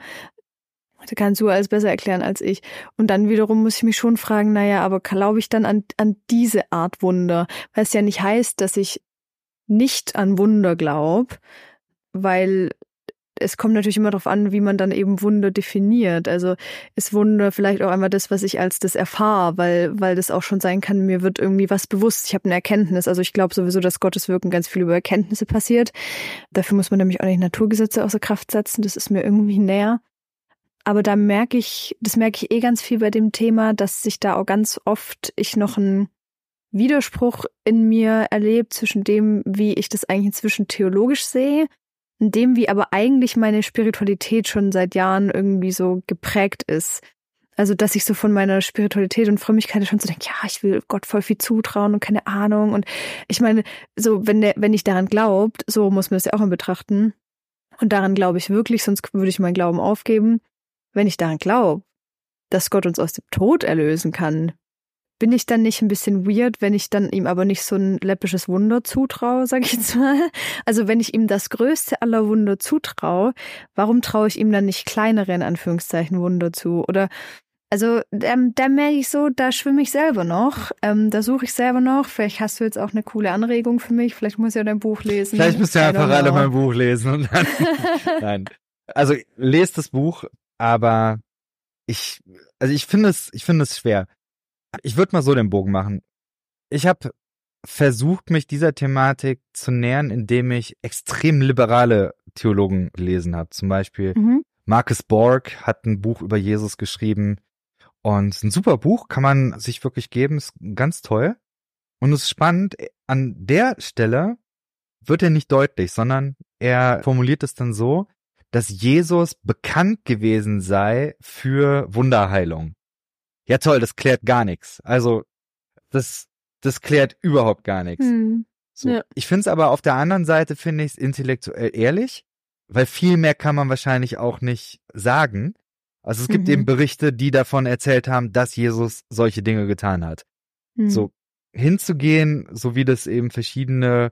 Speaker 2: Das kannst du alles besser erklären als ich. Und dann wiederum muss ich mich schon fragen, naja, aber glaube ich dann an, an diese Art Wunder? Weil es ja nicht heißt, dass ich nicht an Wunder glaube, weil es kommt natürlich immer darauf an, wie man dann eben Wunder definiert. Also ist Wunder vielleicht auch einmal das, was ich als das erfahre, weil weil das auch schon sein kann, mir wird irgendwie was bewusst, ich habe eine Erkenntnis. Also ich glaube sowieso, dass Gottes Wirken ganz viel über Erkenntnisse passiert. Dafür muss man nämlich auch nicht Naturgesetze außer Kraft setzen, das ist mir irgendwie näher. Aber da merke ich, das merke ich eh ganz viel bei dem Thema, dass sich da auch ganz oft ich noch einen Widerspruch in mir erlebe zwischen dem, wie ich das eigentlich inzwischen theologisch sehe, und dem, wie aber eigentlich meine Spiritualität schon seit Jahren irgendwie so geprägt ist. Also, dass ich so von meiner Spiritualität und Frömmigkeit schon so denke, ja, ich will Gott voll viel zutrauen und keine Ahnung. Und ich meine, so, wenn der, wenn ich daran glaubt, so muss man das ja auch mal betrachten. Und daran glaube ich wirklich, sonst würde ich meinen Glauben aufgeben. Wenn ich daran glaube, dass Gott uns aus dem Tod erlösen kann, bin ich dann nicht ein bisschen weird, wenn ich dann ihm aber nicht so ein läppisches Wunder zutraue, sag ich jetzt mal. Also wenn ich ihm das größte aller Wunder zutraue, warum traue ich ihm dann nicht kleinere, in Anführungszeichen, Wunder zu? Oder, also da, da merke ich so, da schwimme ich selber noch, ähm, da suche ich selber noch. Vielleicht hast du jetzt auch eine coole Anregung für mich, vielleicht muss ich ja dein Buch lesen.
Speaker 1: Vielleicht müsst ihr einfach alle mein Buch lesen. Und dann Nein. Also lest das Buch. Aber ich, also ich finde es, ich finde es schwer. Ich würde mal so den Bogen machen. Ich habe versucht, mich dieser Thematik zu nähern, indem ich extrem liberale Theologen gelesen habe. Zum Beispiel mhm. Marcus Borg hat ein Buch über Jesus geschrieben und ein super Buch, kann man sich wirklich geben, ist ganz toll. Und es ist spannend, an der Stelle wird er nicht deutlich, sondern er formuliert es dann so, dass Jesus bekannt gewesen sei für Wunderheilung. Ja toll, das klärt gar nichts. Also das das klärt überhaupt gar nichts. Hm. So. Ja. Ich finde es aber auf der anderen Seite, finde ich es intellektuell ehrlich, weil viel mehr kann man wahrscheinlich auch nicht sagen. Also es gibt mhm. eben Berichte, die davon erzählt haben, dass Jesus solche Dinge getan hat. Mhm. So hinzugehen, so wie das eben verschiedene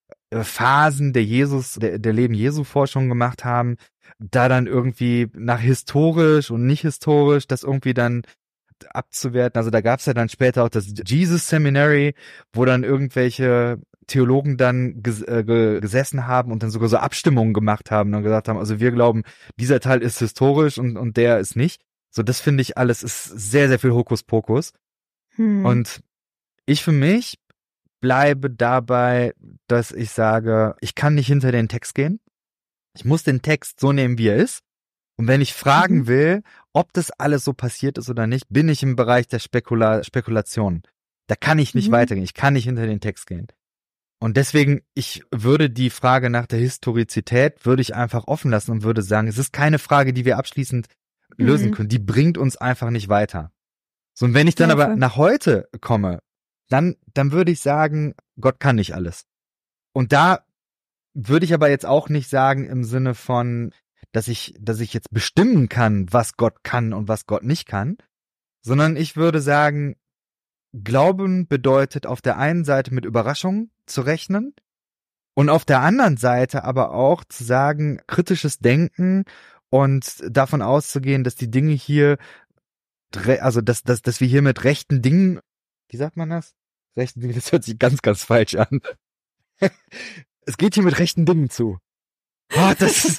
Speaker 1: Phasen der Jesus, der, der Leben Jesu-Forschung gemacht haben, da dann irgendwie nach historisch und nicht historisch das irgendwie dann abzuwerten. Also da gab es ja dann später auch das Jesus Seminary, wo dann irgendwelche Theologen dann ges äh, gesessen haben und dann sogar so Abstimmungen gemacht haben und gesagt haben, also wir glauben, dieser Teil ist historisch und, und der ist nicht. So, das finde ich alles ist sehr, sehr viel Hokuspokus. Hm. Und ich für mich bleibe dabei, dass ich sage, ich kann nicht hinter den Text gehen. Ich muss den Text so nehmen, wie er ist. Und wenn ich fragen mhm. will, ob das alles so passiert ist oder nicht, bin ich im Bereich der Spekula Spekulation. Da kann ich nicht mhm. weitergehen. Ich kann nicht hinter den Text gehen. Und deswegen, ich würde die Frage nach der Historizität, würde ich einfach offen lassen und würde sagen, es ist keine Frage, die wir abschließend mhm. lösen können. Die bringt uns einfach nicht weiter. So, und wenn ich dann ja, aber nach heute komme, dann, dann würde ich sagen, Gott kann nicht alles. Und da würde ich aber jetzt auch nicht sagen im Sinne von, dass ich, dass ich jetzt bestimmen kann, was Gott kann und was Gott nicht kann, sondern ich würde sagen, Glauben bedeutet auf der einen Seite mit Überraschungen zu rechnen und auf der anderen Seite aber auch zu sagen, kritisches Denken und davon auszugehen, dass die Dinge hier, also dass, dass, dass wir hier mit rechten Dingen, wie sagt man das? Rechten Dingen, das hört sich ganz, ganz falsch an. Es geht hier mit rechten Dingen zu. Oh, das ist,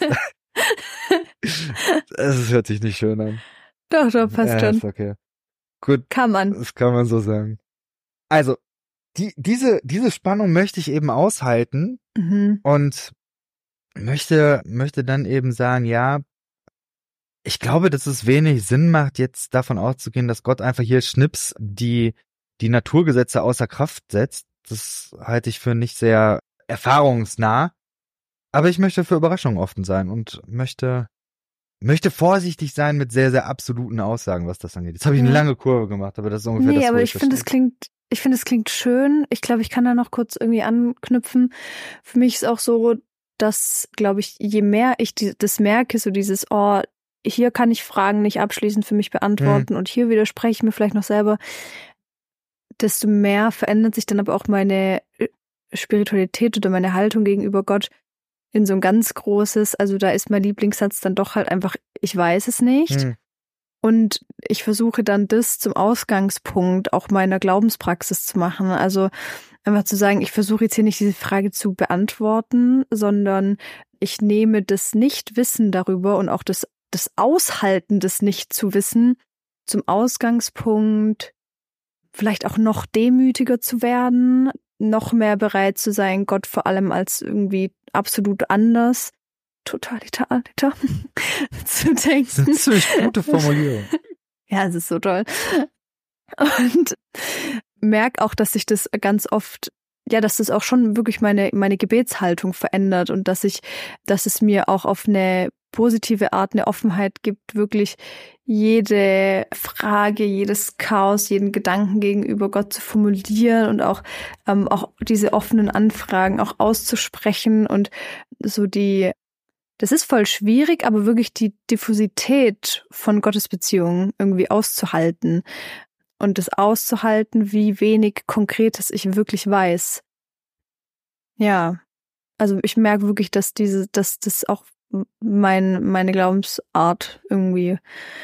Speaker 1: das hört sich nicht schön an.
Speaker 2: Doch, doch, passt
Speaker 1: ja,
Speaker 2: schon.
Speaker 1: Ist okay. Gut.
Speaker 2: Kann man.
Speaker 1: Das kann man so sagen. Also, die, diese, diese Spannung möchte ich eben aushalten
Speaker 2: Mhm.
Speaker 1: und möchte, möchte dann eben sagen, ja, ich glaube, dass es wenig Sinn macht, jetzt davon auszugehen, dass Gott einfach hier schnips die, die Naturgesetze außer Kraft setzt. Das halte ich für nicht sehr erfahrungsnah. Aber ich möchte für Überraschungen offen sein und möchte, möchte vorsichtig sein mit sehr, sehr absoluten Aussagen, was das angeht. Jetzt habe ich eine
Speaker 2: Ja.
Speaker 1: lange Kurve gemacht, aber das ist ungefähr
Speaker 2: Nee,
Speaker 1: das,
Speaker 2: aber
Speaker 1: wo
Speaker 2: ich finde, es klingt, ich finde, es klingt schön. Ich glaube, ich kann da noch kurz irgendwie anknüpfen. Für mich ist auch so, dass, glaube ich, je mehr ich die, das merke, so dieses, oh, hier kann ich Fragen nicht abschließend für mich beantworten
Speaker 1: Hm.
Speaker 2: und hier widerspreche ich mir vielleicht noch selber, desto mehr verändert sich dann aber auch meine Spiritualität oder meine Haltung gegenüber Gott in so ein ganz großes, also da ist mein Lieblingssatz dann doch halt einfach, ich weiß es nicht.
Speaker 1: Hm.
Speaker 2: Und ich versuche dann das zum Ausgangspunkt auch meiner Glaubenspraxis zu machen. Also einfach zu sagen, ich versuche jetzt hier nicht diese Frage zu beantworten, sondern ich nehme das Nichtwissen darüber und auch das, das Aushalten des Nicht-zu-Wissen zum Ausgangspunkt, vielleicht auch noch demütiger zu werden, noch mehr bereit zu sein, Gott vor allem als irgendwie absolut anders, totalitar zu denken.
Speaker 1: Das ist eine ziemlich gute Formulierung.
Speaker 2: Ja, es ist so toll. Und merke auch, dass sich das ganz oft, ja, dass das auch schon wirklich meine, meine Gebetshaltung verändert und dass ich, dass es mir auch auf eine positive Art eine Offenheit gibt, wirklich jede Frage, jedes Chaos, jeden Gedanken gegenüber Gott zu formulieren und auch, ähm, auch diese offenen Anfragen auch auszusprechen und so die, das ist voll schwierig, aber wirklich die Diffusität von Gottesbeziehungen irgendwie auszuhalten und das auszuhalten, wie wenig Konkretes ich wirklich weiß. Ja, also ich merke wirklich, dass diese, dass das auch mein, meine Glaubensart irgendwie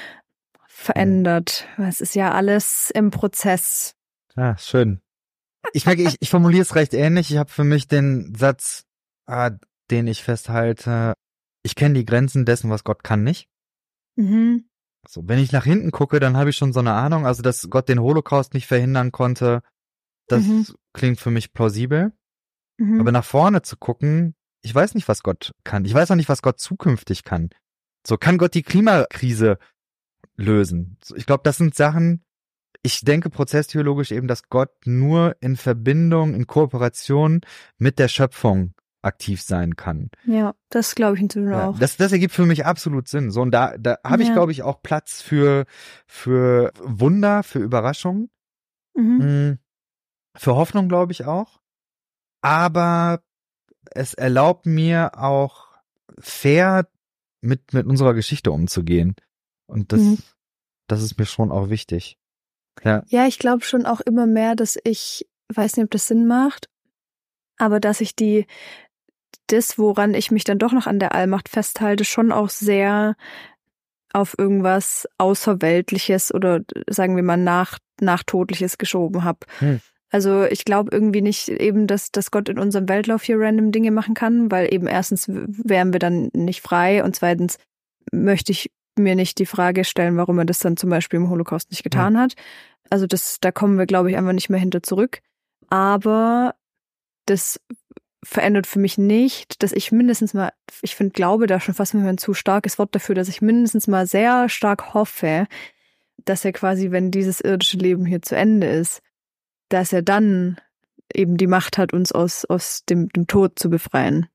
Speaker 2: verändert. Es ist ja alles im Prozess.
Speaker 1: Ah, schön. Ich merke, ich, ich formuliere es recht ähnlich. Ich habe für mich den Satz, ah, den ich festhalte, ich kenne die Grenzen dessen, was Gott kann nicht.
Speaker 2: Mhm.
Speaker 1: So, wenn ich nach hinten gucke, dann habe ich schon so eine Ahnung, also dass Gott den Holocaust nicht verhindern konnte, das
Speaker 2: Mhm.
Speaker 1: klingt für mich plausibel.
Speaker 2: Mhm.
Speaker 1: Aber nach vorne zu gucken, ich weiß nicht, was Gott kann. Ich weiß auch nicht, was Gott zukünftig kann. So, kann Gott die Klimakrise lösen? So, ich glaube, das sind Sachen, ich denke prozesstheologisch eben, dass Gott nur in Verbindung, in Kooperation mit der Schöpfung aktiv sein kann.
Speaker 2: Ja, das glaube ich inzwischen
Speaker 1: Ja,
Speaker 2: auch.
Speaker 1: das, das ergibt für mich absolut Sinn. So, und da, da habe ich,
Speaker 2: Ja.
Speaker 1: glaube ich, auch Platz für, für Wunder, für Überraschungen,
Speaker 2: Mhm.
Speaker 1: mh, für Hoffnung, glaube ich auch. Aber es erlaubt mir auch fair mit, mit unserer Geschichte umzugehen. Und das,
Speaker 2: Mhm.
Speaker 1: das ist mir schon auch wichtig. Ja.
Speaker 2: Ja, ich glaube schon auch immer mehr, dass ich, weiß nicht, ob das Sinn macht, aber dass ich die, das, woran ich mich dann doch noch an der Allmacht festhalte, schon auch sehr auf irgendwas Außerweltliches oder sagen wir mal nach, Nachtodliches geschoben habe.
Speaker 1: Hm.
Speaker 2: Also ich glaube irgendwie nicht eben, dass, dass Gott in unserem Weltlauf hier random Dinge machen kann, weil eben erstens wären wir dann nicht frei und zweitens möchte ich mir nicht die Frage stellen, warum er das dann zum Beispiel im Holocaust nicht getan hat. Also das, da kommen wir, glaube ich, einfach nicht mehr hinter zurück. Aber das verändert für mich nicht, dass ich mindestens mal, ich finde Glaube da schon fast ein zu starkes Wort dafür, dass ich mindestens mal sehr stark hoffe, dass er quasi, wenn dieses irdische Leben hier zu Ende ist, dass er dann eben die Macht hat, uns aus, aus dem, dem Tod zu befreien.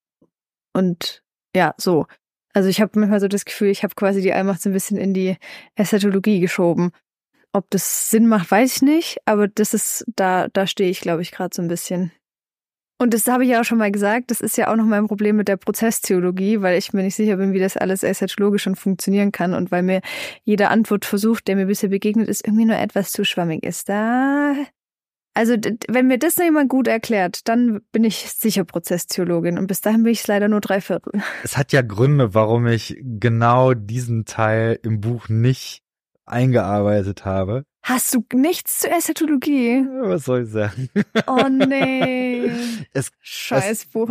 Speaker 2: Und ja, so. Also ich habe manchmal so das Gefühl, ich habe quasi die Allmacht so ein bisschen in die Eschatologie geschoben. Ob das Sinn macht, weiß ich nicht, aber das ist, da, da stehe ich, glaube ich, gerade so ein bisschen. Und das habe ich ja auch schon mal gesagt, das ist ja auch noch mein Problem mit der Prozesstheologie, weil ich mir nicht sicher bin, wie das alles eschatologisch schon funktionieren kann und weil mir jeder Antwortversuch, der mir bisher begegnet ist, irgendwie nur etwas zu schwammig ist. Da, also wenn mir das noch jemand gut erklärt, dann bin ich sicher Prozesstheologin und bis dahin bin ich es leider nur drei Viertel.
Speaker 1: Es hat ja Gründe, warum ich genau diesen Teil im Buch nicht eingearbeitet habe.
Speaker 2: Hast du nichts zur Eschatologie?
Speaker 1: Was soll ich sagen?
Speaker 2: Oh nee.
Speaker 1: Es,
Speaker 2: Scheiß
Speaker 1: es,
Speaker 2: Buch.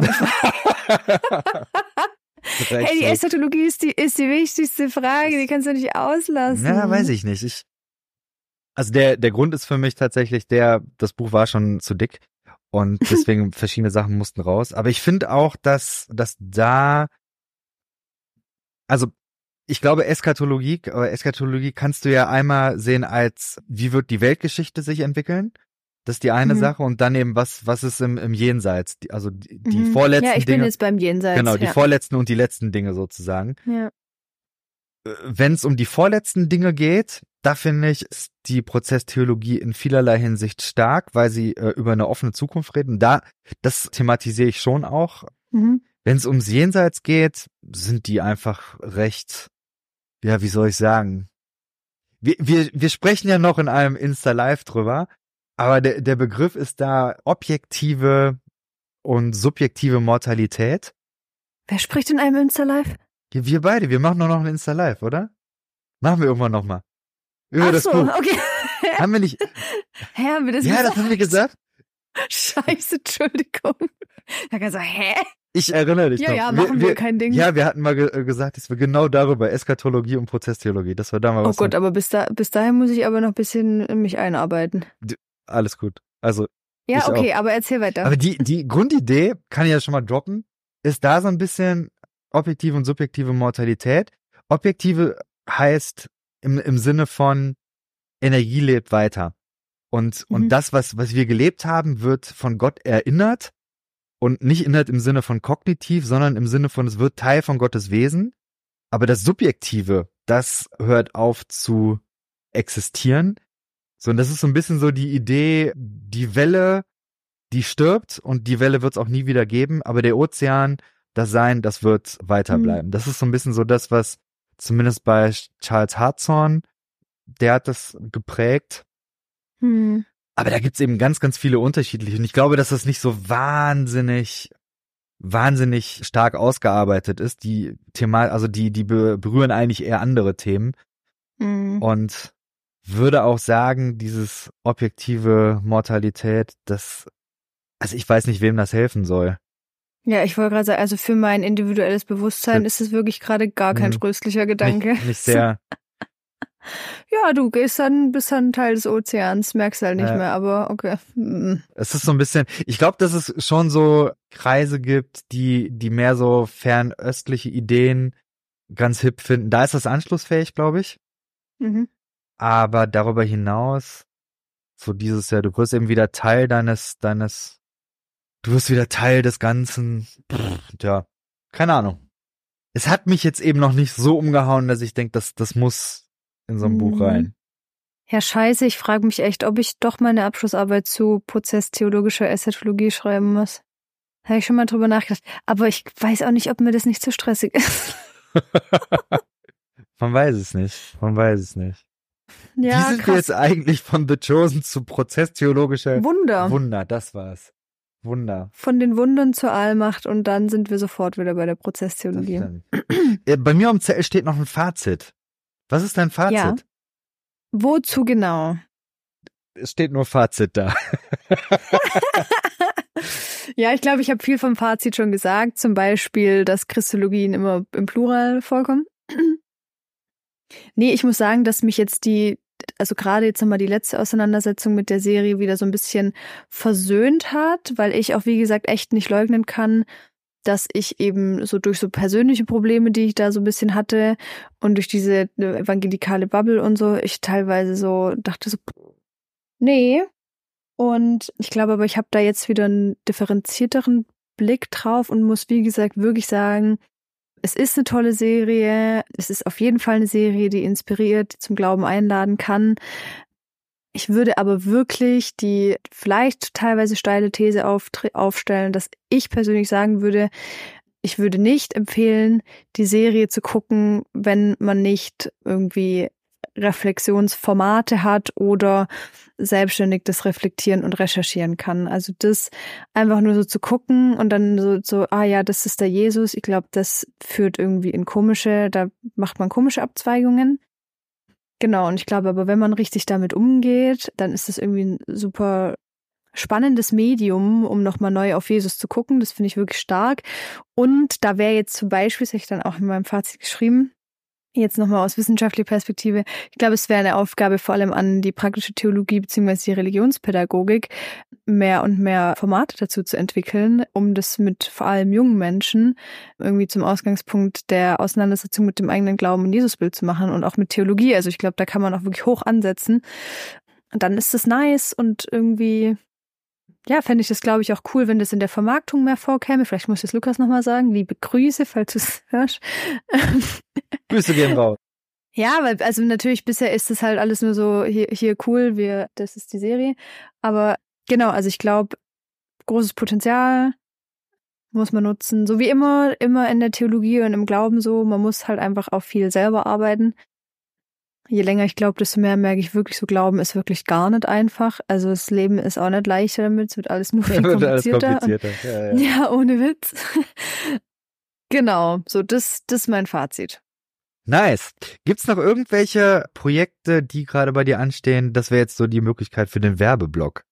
Speaker 2: Hey, die Eschatologie ist die, ist die wichtigste Frage, die kannst du nicht auslassen.
Speaker 1: Ja, weiß ich nicht. Ich, also der, der Grund ist für mich tatsächlich der, das Buch war schon zu dick und deswegen verschiedene Sachen mussten raus. Aber ich finde auch, dass, dass da, also ich glaube, Eschatologie, Eschatologie kannst du ja einmal sehen als, wie wird die Weltgeschichte sich entwickeln? Das ist die eine mhm. Sache. Und dann eben, was, was ist im, im Jenseits? Die, also die, die mhm. vorletzten Dinge.
Speaker 2: Ja, ich
Speaker 1: Dinge,
Speaker 2: bin jetzt beim Jenseits.
Speaker 1: Genau, die
Speaker 2: ja.
Speaker 1: vorletzten und die letzten Dinge sozusagen.
Speaker 2: Ja.
Speaker 1: Wenn es um die vorletzten Dinge geht, da finde ich, ist die Prozesstheologie in vielerlei Hinsicht stark, weil sie äh, über eine offene Zukunft reden. Da, das thematisiere ich schon auch. Mhm. Wenn es ums Jenseits geht, sind die einfach recht, ja, wie soll ich sagen? Wir, wir, wir sprechen ja noch in einem Insta-Live drüber, aber der, der Begriff ist da objektive und subjektive Mortalität.
Speaker 2: Wer spricht in einem Insta-Live?
Speaker 1: Ja, wir beide, wir machen doch noch ein Insta-Live, oder? Machen wir irgendwann nochmal. Über
Speaker 2: Ach
Speaker 1: das
Speaker 2: so,
Speaker 1: Buch.
Speaker 2: okay.
Speaker 1: Haben wir nicht.
Speaker 2: Hä, haben wir das
Speaker 1: ja,
Speaker 2: gesagt?
Speaker 1: das haben wir gesagt.
Speaker 2: Scheiße, Entschuldigung. Da kann ich sagen, hä?
Speaker 1: Ich erinnere dich
Speaker 2: ja,
Speaker 1: noch.
Speaker 2: Ja, machen wir, wir kein Ding.
Speaker 1: Ja, wir hatten mal ge- gesagt, dass wir genau darüber, Eschatologie und Prozesstheologie, das war damals.
Speaker 2: Oh Gott, aber bis, da, bis dahin muss ich aber noch ein bisschen in mich einarbeiten.
Speaker 1: D- Alles gut. Also.
Speaker 2: Ja, okay,
Speaker 1: auch.
Speaker 2: Aber erzähl weiter.
Speaker 1: Aber die, die Grundidee, kann ich ja schon mal droppen, ist da so ein bisschen objektive und subjektive Mortalität. Objektive heißt im, im Sinne von Energie lebt weiter. Und, mhm. und das, was, was wir gelebt haben, wird von Gott erinnert. Und nicht erinnert im Sinne von kognitiv, sondern im Sinne von, es wird Teil von Gottes Wesen. Aber das Subjektive, das hört auf zu existieren. So, und das ist so ein bisschen so die Idee, die Welle, die stirbt und die Welle wird es auch nie wieder geben. Aber der Ozean, das Sein, das wird weiterbleiben. Mhm. Das ist so ein bisschen so das, was zumindest bei Charles Hartshorne, der hat das geprägt.
Speaker 2: Mhm.
Speaker 1: Aber da gibt's eben ganz, ganz viele unterschiedliche. Und ich glaube, dass das nicht so wahnsinnig, wahnsinnig stark ausgearbeitet ist. Die Thema, also die, die berühren eigentlich eher andere Themen.
Speaker 2: Mhm.
Speaker 1: Und würde auch sagen, dieses objektive Mortalität, das, also ich weiß nicht, wem das helfen soll.
Speaker 2: Ja, ich wollte gerade sagen, also für mein individuelles Bewusstsein das ist es wirklich gerade gar kein tröstlicher Gedanke.
Speaker 1: Nicht, nicht sehr.
Speaker 2: Ja, du gehst dann, bist dann Teil des Ozeans, merkst halt nicht
Speaker 1: ja.
Speaker 2: mehr, aber okay.
Speaker 1: Es ist so ein bisschen, ich glaube, dass es schon so Kreise gibt, die, die mehr so fernöstliche Ideen ganz hip finden. Da ist das anschlussfähig, glaube ich.
Speaker 2: Mhm.
Speaker 1: Aber darüber hinaus, so dieses Jahr, du wirst eben wieder Teil deines, deines, du wirst wieder Teil des Ganzen. Pff, ja, keine Ahnung. Es hat mich jetzt eben noch nicht so umgehauen, dass ich denke, das, das muss in so ein mhm. Buch rein.
Speaker 2: Ja, scheiße, ich frage mich echt, ob ich doch meine Abschlussarbeit zu prozesstheologischer Eschatologie schreiben muss. Habe ich schon mal drüber nachgedacht. Aber ich weiß auch nicht, ob mir das nicht zu stressig ist.
Speaker 1: Man weiß es nicht. Man weiß es nicht.
Speaker 2: Ja,
Speaker 1: Wie sind
Speaker 2: krass.
Speaker 1: wir jetzt eigentlich von The Chosen zu prozesstheologischer
Speaker 2: Wunder?
Speaker 1: Wunder, das war's. Wunder.
Speaker 2: Von den Wundern zur Allmacht und dann sind wir sofort wieder bei der Prozesstheologie.
Speaker 1: Bei mir am Zettel steht noch ein Fazit. Was ist dein Fazit?
Speaker 2: Ja. Wozu genau?
Speaker 1: Es steht nur Fazit da.
Speaker 2: Ja, ich glaube, ich habe viel vom Fazit schon gesagt. Zum Beispiel, dass Christologien immer im Plural vorkommen. Nee, ich muss sagen, dass mich jetzt die, also gerade jetzt nochmal die letzte Auseinandersetzung mit der Serie wieder so ein bisschen versöhnt hat, weil ich auch, wie gesagt, echt nicht leugnen kann, dass ich eben so durch so persönliche Probleme, die ich da so ein bisschen hatte und durch diese evangelikale Bubble und so, ich teilweise so dachte so, nee. Und ich glaube aber, ich habe da jetzt wieder einen differenzierteren Blick drauf und muss, wie gesagt, wirklich sagen, es ist eine tolle Serie. Es ist auf jeden Fall eine Serie, die inspiriert, die zum Glauben einladen kann. Ich würde aber wirklich die vielleicht teilweise steile These auf, aufstellen, dass ich persönlich sagen würde, ich würde nicht empfehlen, die Serie zu gucken, wenn man nicht irgendwie Reflexionsformate hat oder selbstständig das reflektieren und recherchieren kann. Also das einfach nur so zu gucken und dann so, so ah ja, das ist der Jesus. Ich glaube, das führt irgendwie in komische, da macht man komische Abzweigungen. Genau, und ich glaube aber, wenn man richtig damit umgeht, dann ist das irgendwie ein super spannendes Medium, um nochmal neu auf Jesus zu gucken. Das finde ich wirklich stark. Und da wäre jetzt zum Beispiel, das habe ich dann auch in meinem Fazit geschrieben, jetzt nochmal aus wissenschaftlicher Perspektive, ich glaube, es wäre eine Aufgabe vor allem an die praktische Theologie bzw. die Religionspädagogik, mehr und mehr Formate dazu zu entwickeln, um das mit vor allem jungen Menschen irgendwie zum Ausgangspunkt der Auseinandersetzung mit dem eigenen Glauben und Jesusbild zu machen und auch mit Theologie. Also ich glaube, da kann man auch wirklich hoch ansetzen. Und dann ist das nice und irgendwie, ja, fände ich das, glaube ich, auch cool, wenn das in der Vermarktung mehr vorkäme. Vielleicht muss das Lukas nochmal sagen. Liebe Grüße, falls du es hörst.
Speaker 1: Grüße gehen raus.
Speaker 2: Ja, weil, also natürlich bisher ist das halt alles nur so, hier, hier cool, wir, das ist die Serie. Aber genau, also ich glaube, großes Potenzial muss man nutzen. So wie immer, immer in der Theologie und im Glauben so, man muss halt einfach auch viel selber arbeiten. Je länger ich glaube, desto mehr merke ich wirklich, so Glauben ist wirklich gar nicht einfach. Also das Leben ist auch nicht leichter damit, es wird alles nur viel komplizierter. Alles komplizierter. Und, ja, ja. ja, ohne Witz. Genau, so das, das ist mein Fazit.
Speaker 1: Nice. Gibt's noch irgendwelche Projekte, die gerade bei dir anstehen? Das wäre jetzt so die Möglichkeit für den Werbeblock.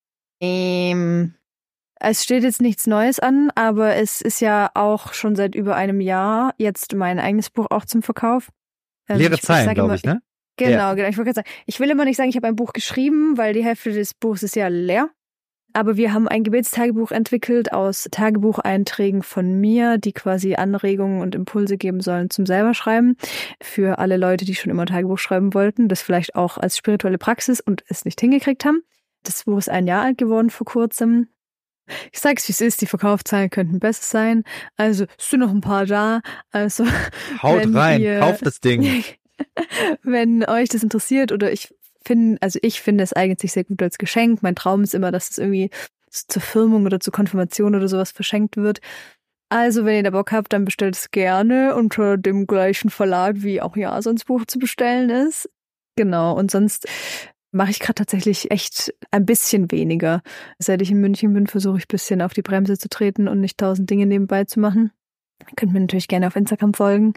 Speaker 2: Ähm, es steht jetzt nichts Neues an, aber es ist ja auch schon seit über einem Jahr jetzt mein eigenes Buch auch zum Verkauf. Also
Speaker 1: Leere
Speaker 2: ich,
Speaker 1: Zeilen, glaube ich, ne?
Speaker 2: Genau,
Speaker 1: ja.
Speaker 2: genau. Ich wollte gerade sagen, ich will immer nicht sagen, ich habe ein Buch geschrieben, weil die Hälfte des Buchs ist ja leer. Aber wir haben ein Gebetstagebuch entwickelt aus Tagebucheinträgen von mir, die quasi Anregungen und Impulse geben sollen zum selber schreiben. Für alle Leute, die schon immer Tagebuch schreiben wollten, das vielleicht auch als spirituelle Praxis und es nicht hingekriegt haben. Das Buch ist ein Jahr alt geworden vor kurzem. Ich sag's, wie es ist, die Verkaufszahlen könnten besser sein. Also, es sind noch ein paar da. Also,
Speaker 1: haut rein, ihr, kauft das Ding.
Speaker 2: Wenn euch das interessiert oder ich finde, also ich finde, es eignet sich sehr gut als Geschenk. Mein Traum ist immer, dass es irgendwie zur Firmung oder zur Konfirmation oder sowas verschenkt wird. Also, wenn ihr da Bock habt, dann bestellt es gerne unter dem gleichen Verlag, wie auch Jasons Buch zu bestellen ist. Genau, und sonst mache ich gerade tatsächlich echt ein bisschen weniger. Seit ich in München bin, versuche ich ein bisschen auf die Bremse zu treten und nicht tausend Dinge nebenbei zu machen. Ihr könnt mir natürlich gerne auf Instagram folgen.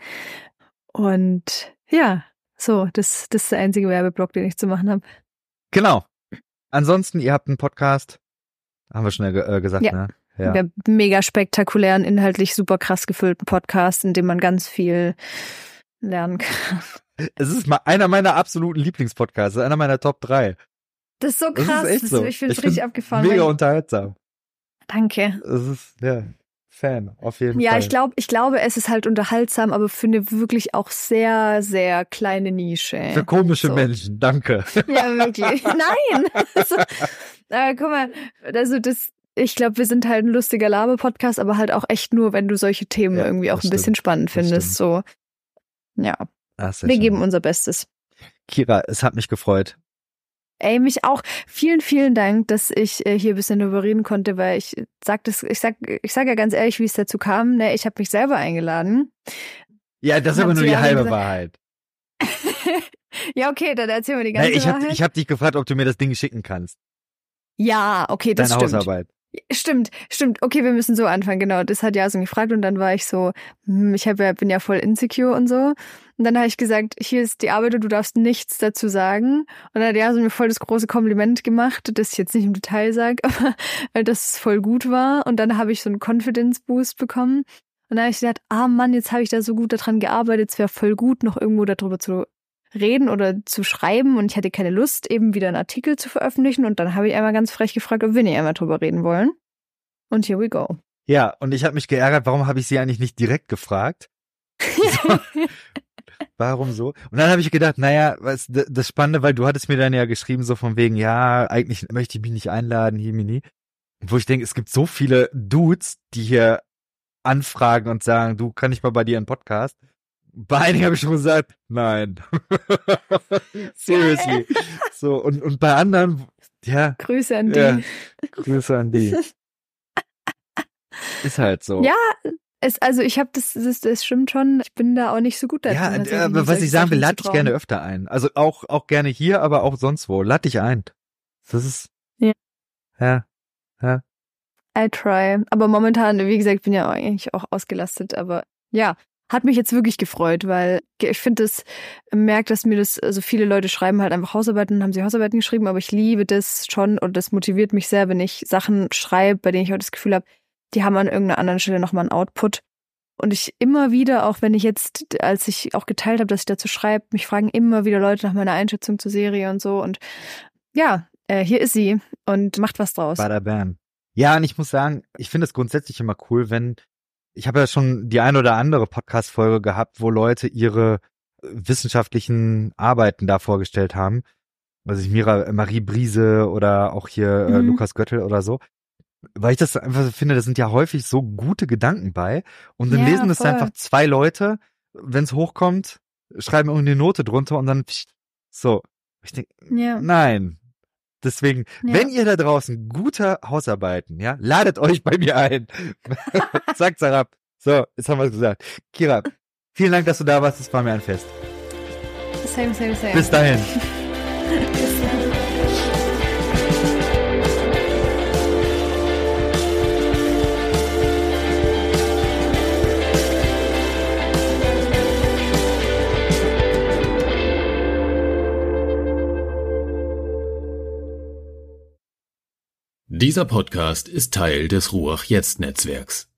Speaker 2: Und ja, so, das, das ist der einzige Werbeblock, den ich zu machen habe.
Speaker 1: Genau. Ansonsten, ihr habt einen Podcast, haben wir schon äh, gesagt,
Speaker 2: ja.
Speaker 1: ne? Ja.
Speaker 2: Wir haben einen mega spektakulären, inhaltlich super krass gefüllten Podcast, in dem man ganz viel lernen kann.
Speaker 1: Es ist mal einer meiner absoluten Lieblingspodcasts, einer meiner Top drei.
Speaker 2: Das ist so krass.
Speaker 1: Das ist echt so.
Speaker 2: Ich finde es richtig abgefahren.
Speaker 1: Mega unterhaltsam.
Speaker 2: Danke.
Speaker 1: Es ist, ja, Fan, auf jeden
Speaker 2: ja,
Speaker 1: Fall.
Speaker 2: Ja, ich glaube, ich glaube, es ist halt unterhaltsam, aber für eine wirklich auch sehr, sehr kleine Nische.
Speaker 1: Für komische
Speaker 2: so.
Speaker 1: Menschen, danke.
Speaker 2: Ja, wirklich. Nein! Also, äh, guck mal, also das, ich glaube, wir sind halt ein lustiger Laber-Podcast, aber halt auch echt nur, wenn du solche Themen ja, irgendwie auch ein stimmt. bisschen spannend findest. So, ja. Ach, wir schön. Geben unser Bestes.
Speaker 1: Kira, es hat mich gefreut.
Speaker 2: Ey, mich auch. Vielen, vielen Dank, dass ich äh, hier ein bisschen darüber reden konnte, weil ich sag das, ich sag, ich sag ja ganz ehrlich, wie es dazu kam. Ne, ich habe mich selber eingeladen.
Speaker 1: Ja, das ist aber nur die halbe gesagt, Wahrheit.
Speaker 2: Ja, okay, dann erzähl mir die ganze
Speaker 1: Na, ich hab,
Speaker 2: Wahrheit.
Speaker 1: Ich habe dich gefragt, ob du mir das Ding schicken kannst.
Speaker 2: Ja, okay, das
Speaker 1: Deine
Speaker 2: stimmt.
Speaker 1: Hausarbeit.
Speaker 2: Stimmt, stimmt. Okay, wir müssen so anfangen, genau. Das hat Jason gefragt und dann war ich so, hm, ich hab ja, bin ja voll insecure und so. Und dann habe ich gesagt, hier ist die Arbeit und du darfst nichts dazu sagen. Und dann hat Jason mir voll das große Kompliment gemacht, das ich jetzt nicht im Detail sage, aber weil das voll gut war. Und dann habe ich so einen Confidence-Boost bekommen. Und dann habe ich gedacht, ah Mann, jetzt habe ich da so gut daran gearbeitet, es wäre voll gut, noch irgendwo darüber zu reden oder zu schreiben und ich hatte keine Lust, eben wieder einen Artikel zu veröffentlichen und dann habe ich einmal ganz frech gefragt, ob wir nicht einmal drüber reden wollen. Und here we go.
Speaker 1: Ja, und ich habe mich geärgert, warum habe ich sie eigentlich nicht direkt gefragt? So. Warum so? Und dann habe ich gedacht, naja, was, das Spannende, weil du hattest mir dann ja geschrieben, so von wegen, ja, eigentlich möchte ich mich nicht einladen, Himini. Wo ich denke, es gibt so viele Dudes, die hier anfragen und sagen, du, kann ich mal bei dir einen Podcast? Bei einigen habe ich schon gesagt, nein. Seriously. So. So, und, und bei anderen, ja.
Speaker 2: Grüße an die.
Speaker 1: Ja, Grüße an die. Ist halt so.
Speaker 2: Ja, es, also ich habe das, das, das stimmt schon. Ich bin da auch nicht so gut darin.
Speaker 1: Ja, aber was ich sagen will, lade dich gerne öfter ein. Also auch, auch gerne hier, aber auch sonst wo. Lade dich ein. Das ist,
Speaker 2: ja.
Speaker 1: Ja, ja.
Speaker 2: I try. Aber momentan, wie gesagt, bin ja eigentlich auch ausgelastet, aber ja, hat mich jetzt wirklich gefreut, weil ich finde es, merkt, dass mir das, also viele Leute schreiben halt einfach Hausarbeiten, haben sie Hausarbeiten geschrieben, aber ich liebe das schon und das motiviert mich sehr, wenn ich Sachen schreibe, bei denen ich auch das Gefühl habe, die haben an irgendeiner anderen Stelle nochmal einen Output. Und ich immer wieder, auch wenn ich jetzt, als ich auch geteilt habe, dass ich dazu schreibe, mich fragen immer wieder Leute nach meiner Einschätzung zur Serie und so und ja, äh, hier ist sie und macht was draus.
Speaker 1: Bada bam. Ja, und ich muss sagen, ich finde es grundsätzlich immer cool, wenn, ich habe ja schon die ein oder andere Podcast-Folge gehabt, wo Leute ihre wissenschaftlichen Arbeiten da vorgestellt haben. Also ich Mira, Marie Briese oder auch hier mhm. äh, Lukas Göttel oder so. Weil ich das einfach finde, da sind ja häufig so gute Gedanken bei. Und dann ja, lesen das einfach zwei Leute, wenn es hochkommt, schreiben irgendwie eine Note drunter und dann so. Ich denke, ja. nein. Deswegen, ja. wenn ihr da draußen gute Hausarbeiten, ja, ladet euch bei mir ein. Zack, zack, ab. So, jetzt haben wir es gesagt. Kira, vielen Dank, dass du da warst. Es war mir ein Fest.
Speaker 2: Same, same, same.
Speaker 1: Bis dahin.
Speaker 2: Bis dahin.
Speaker 3: Dieser Podcast ist Teil des Ruach Jetzt Netzwerks.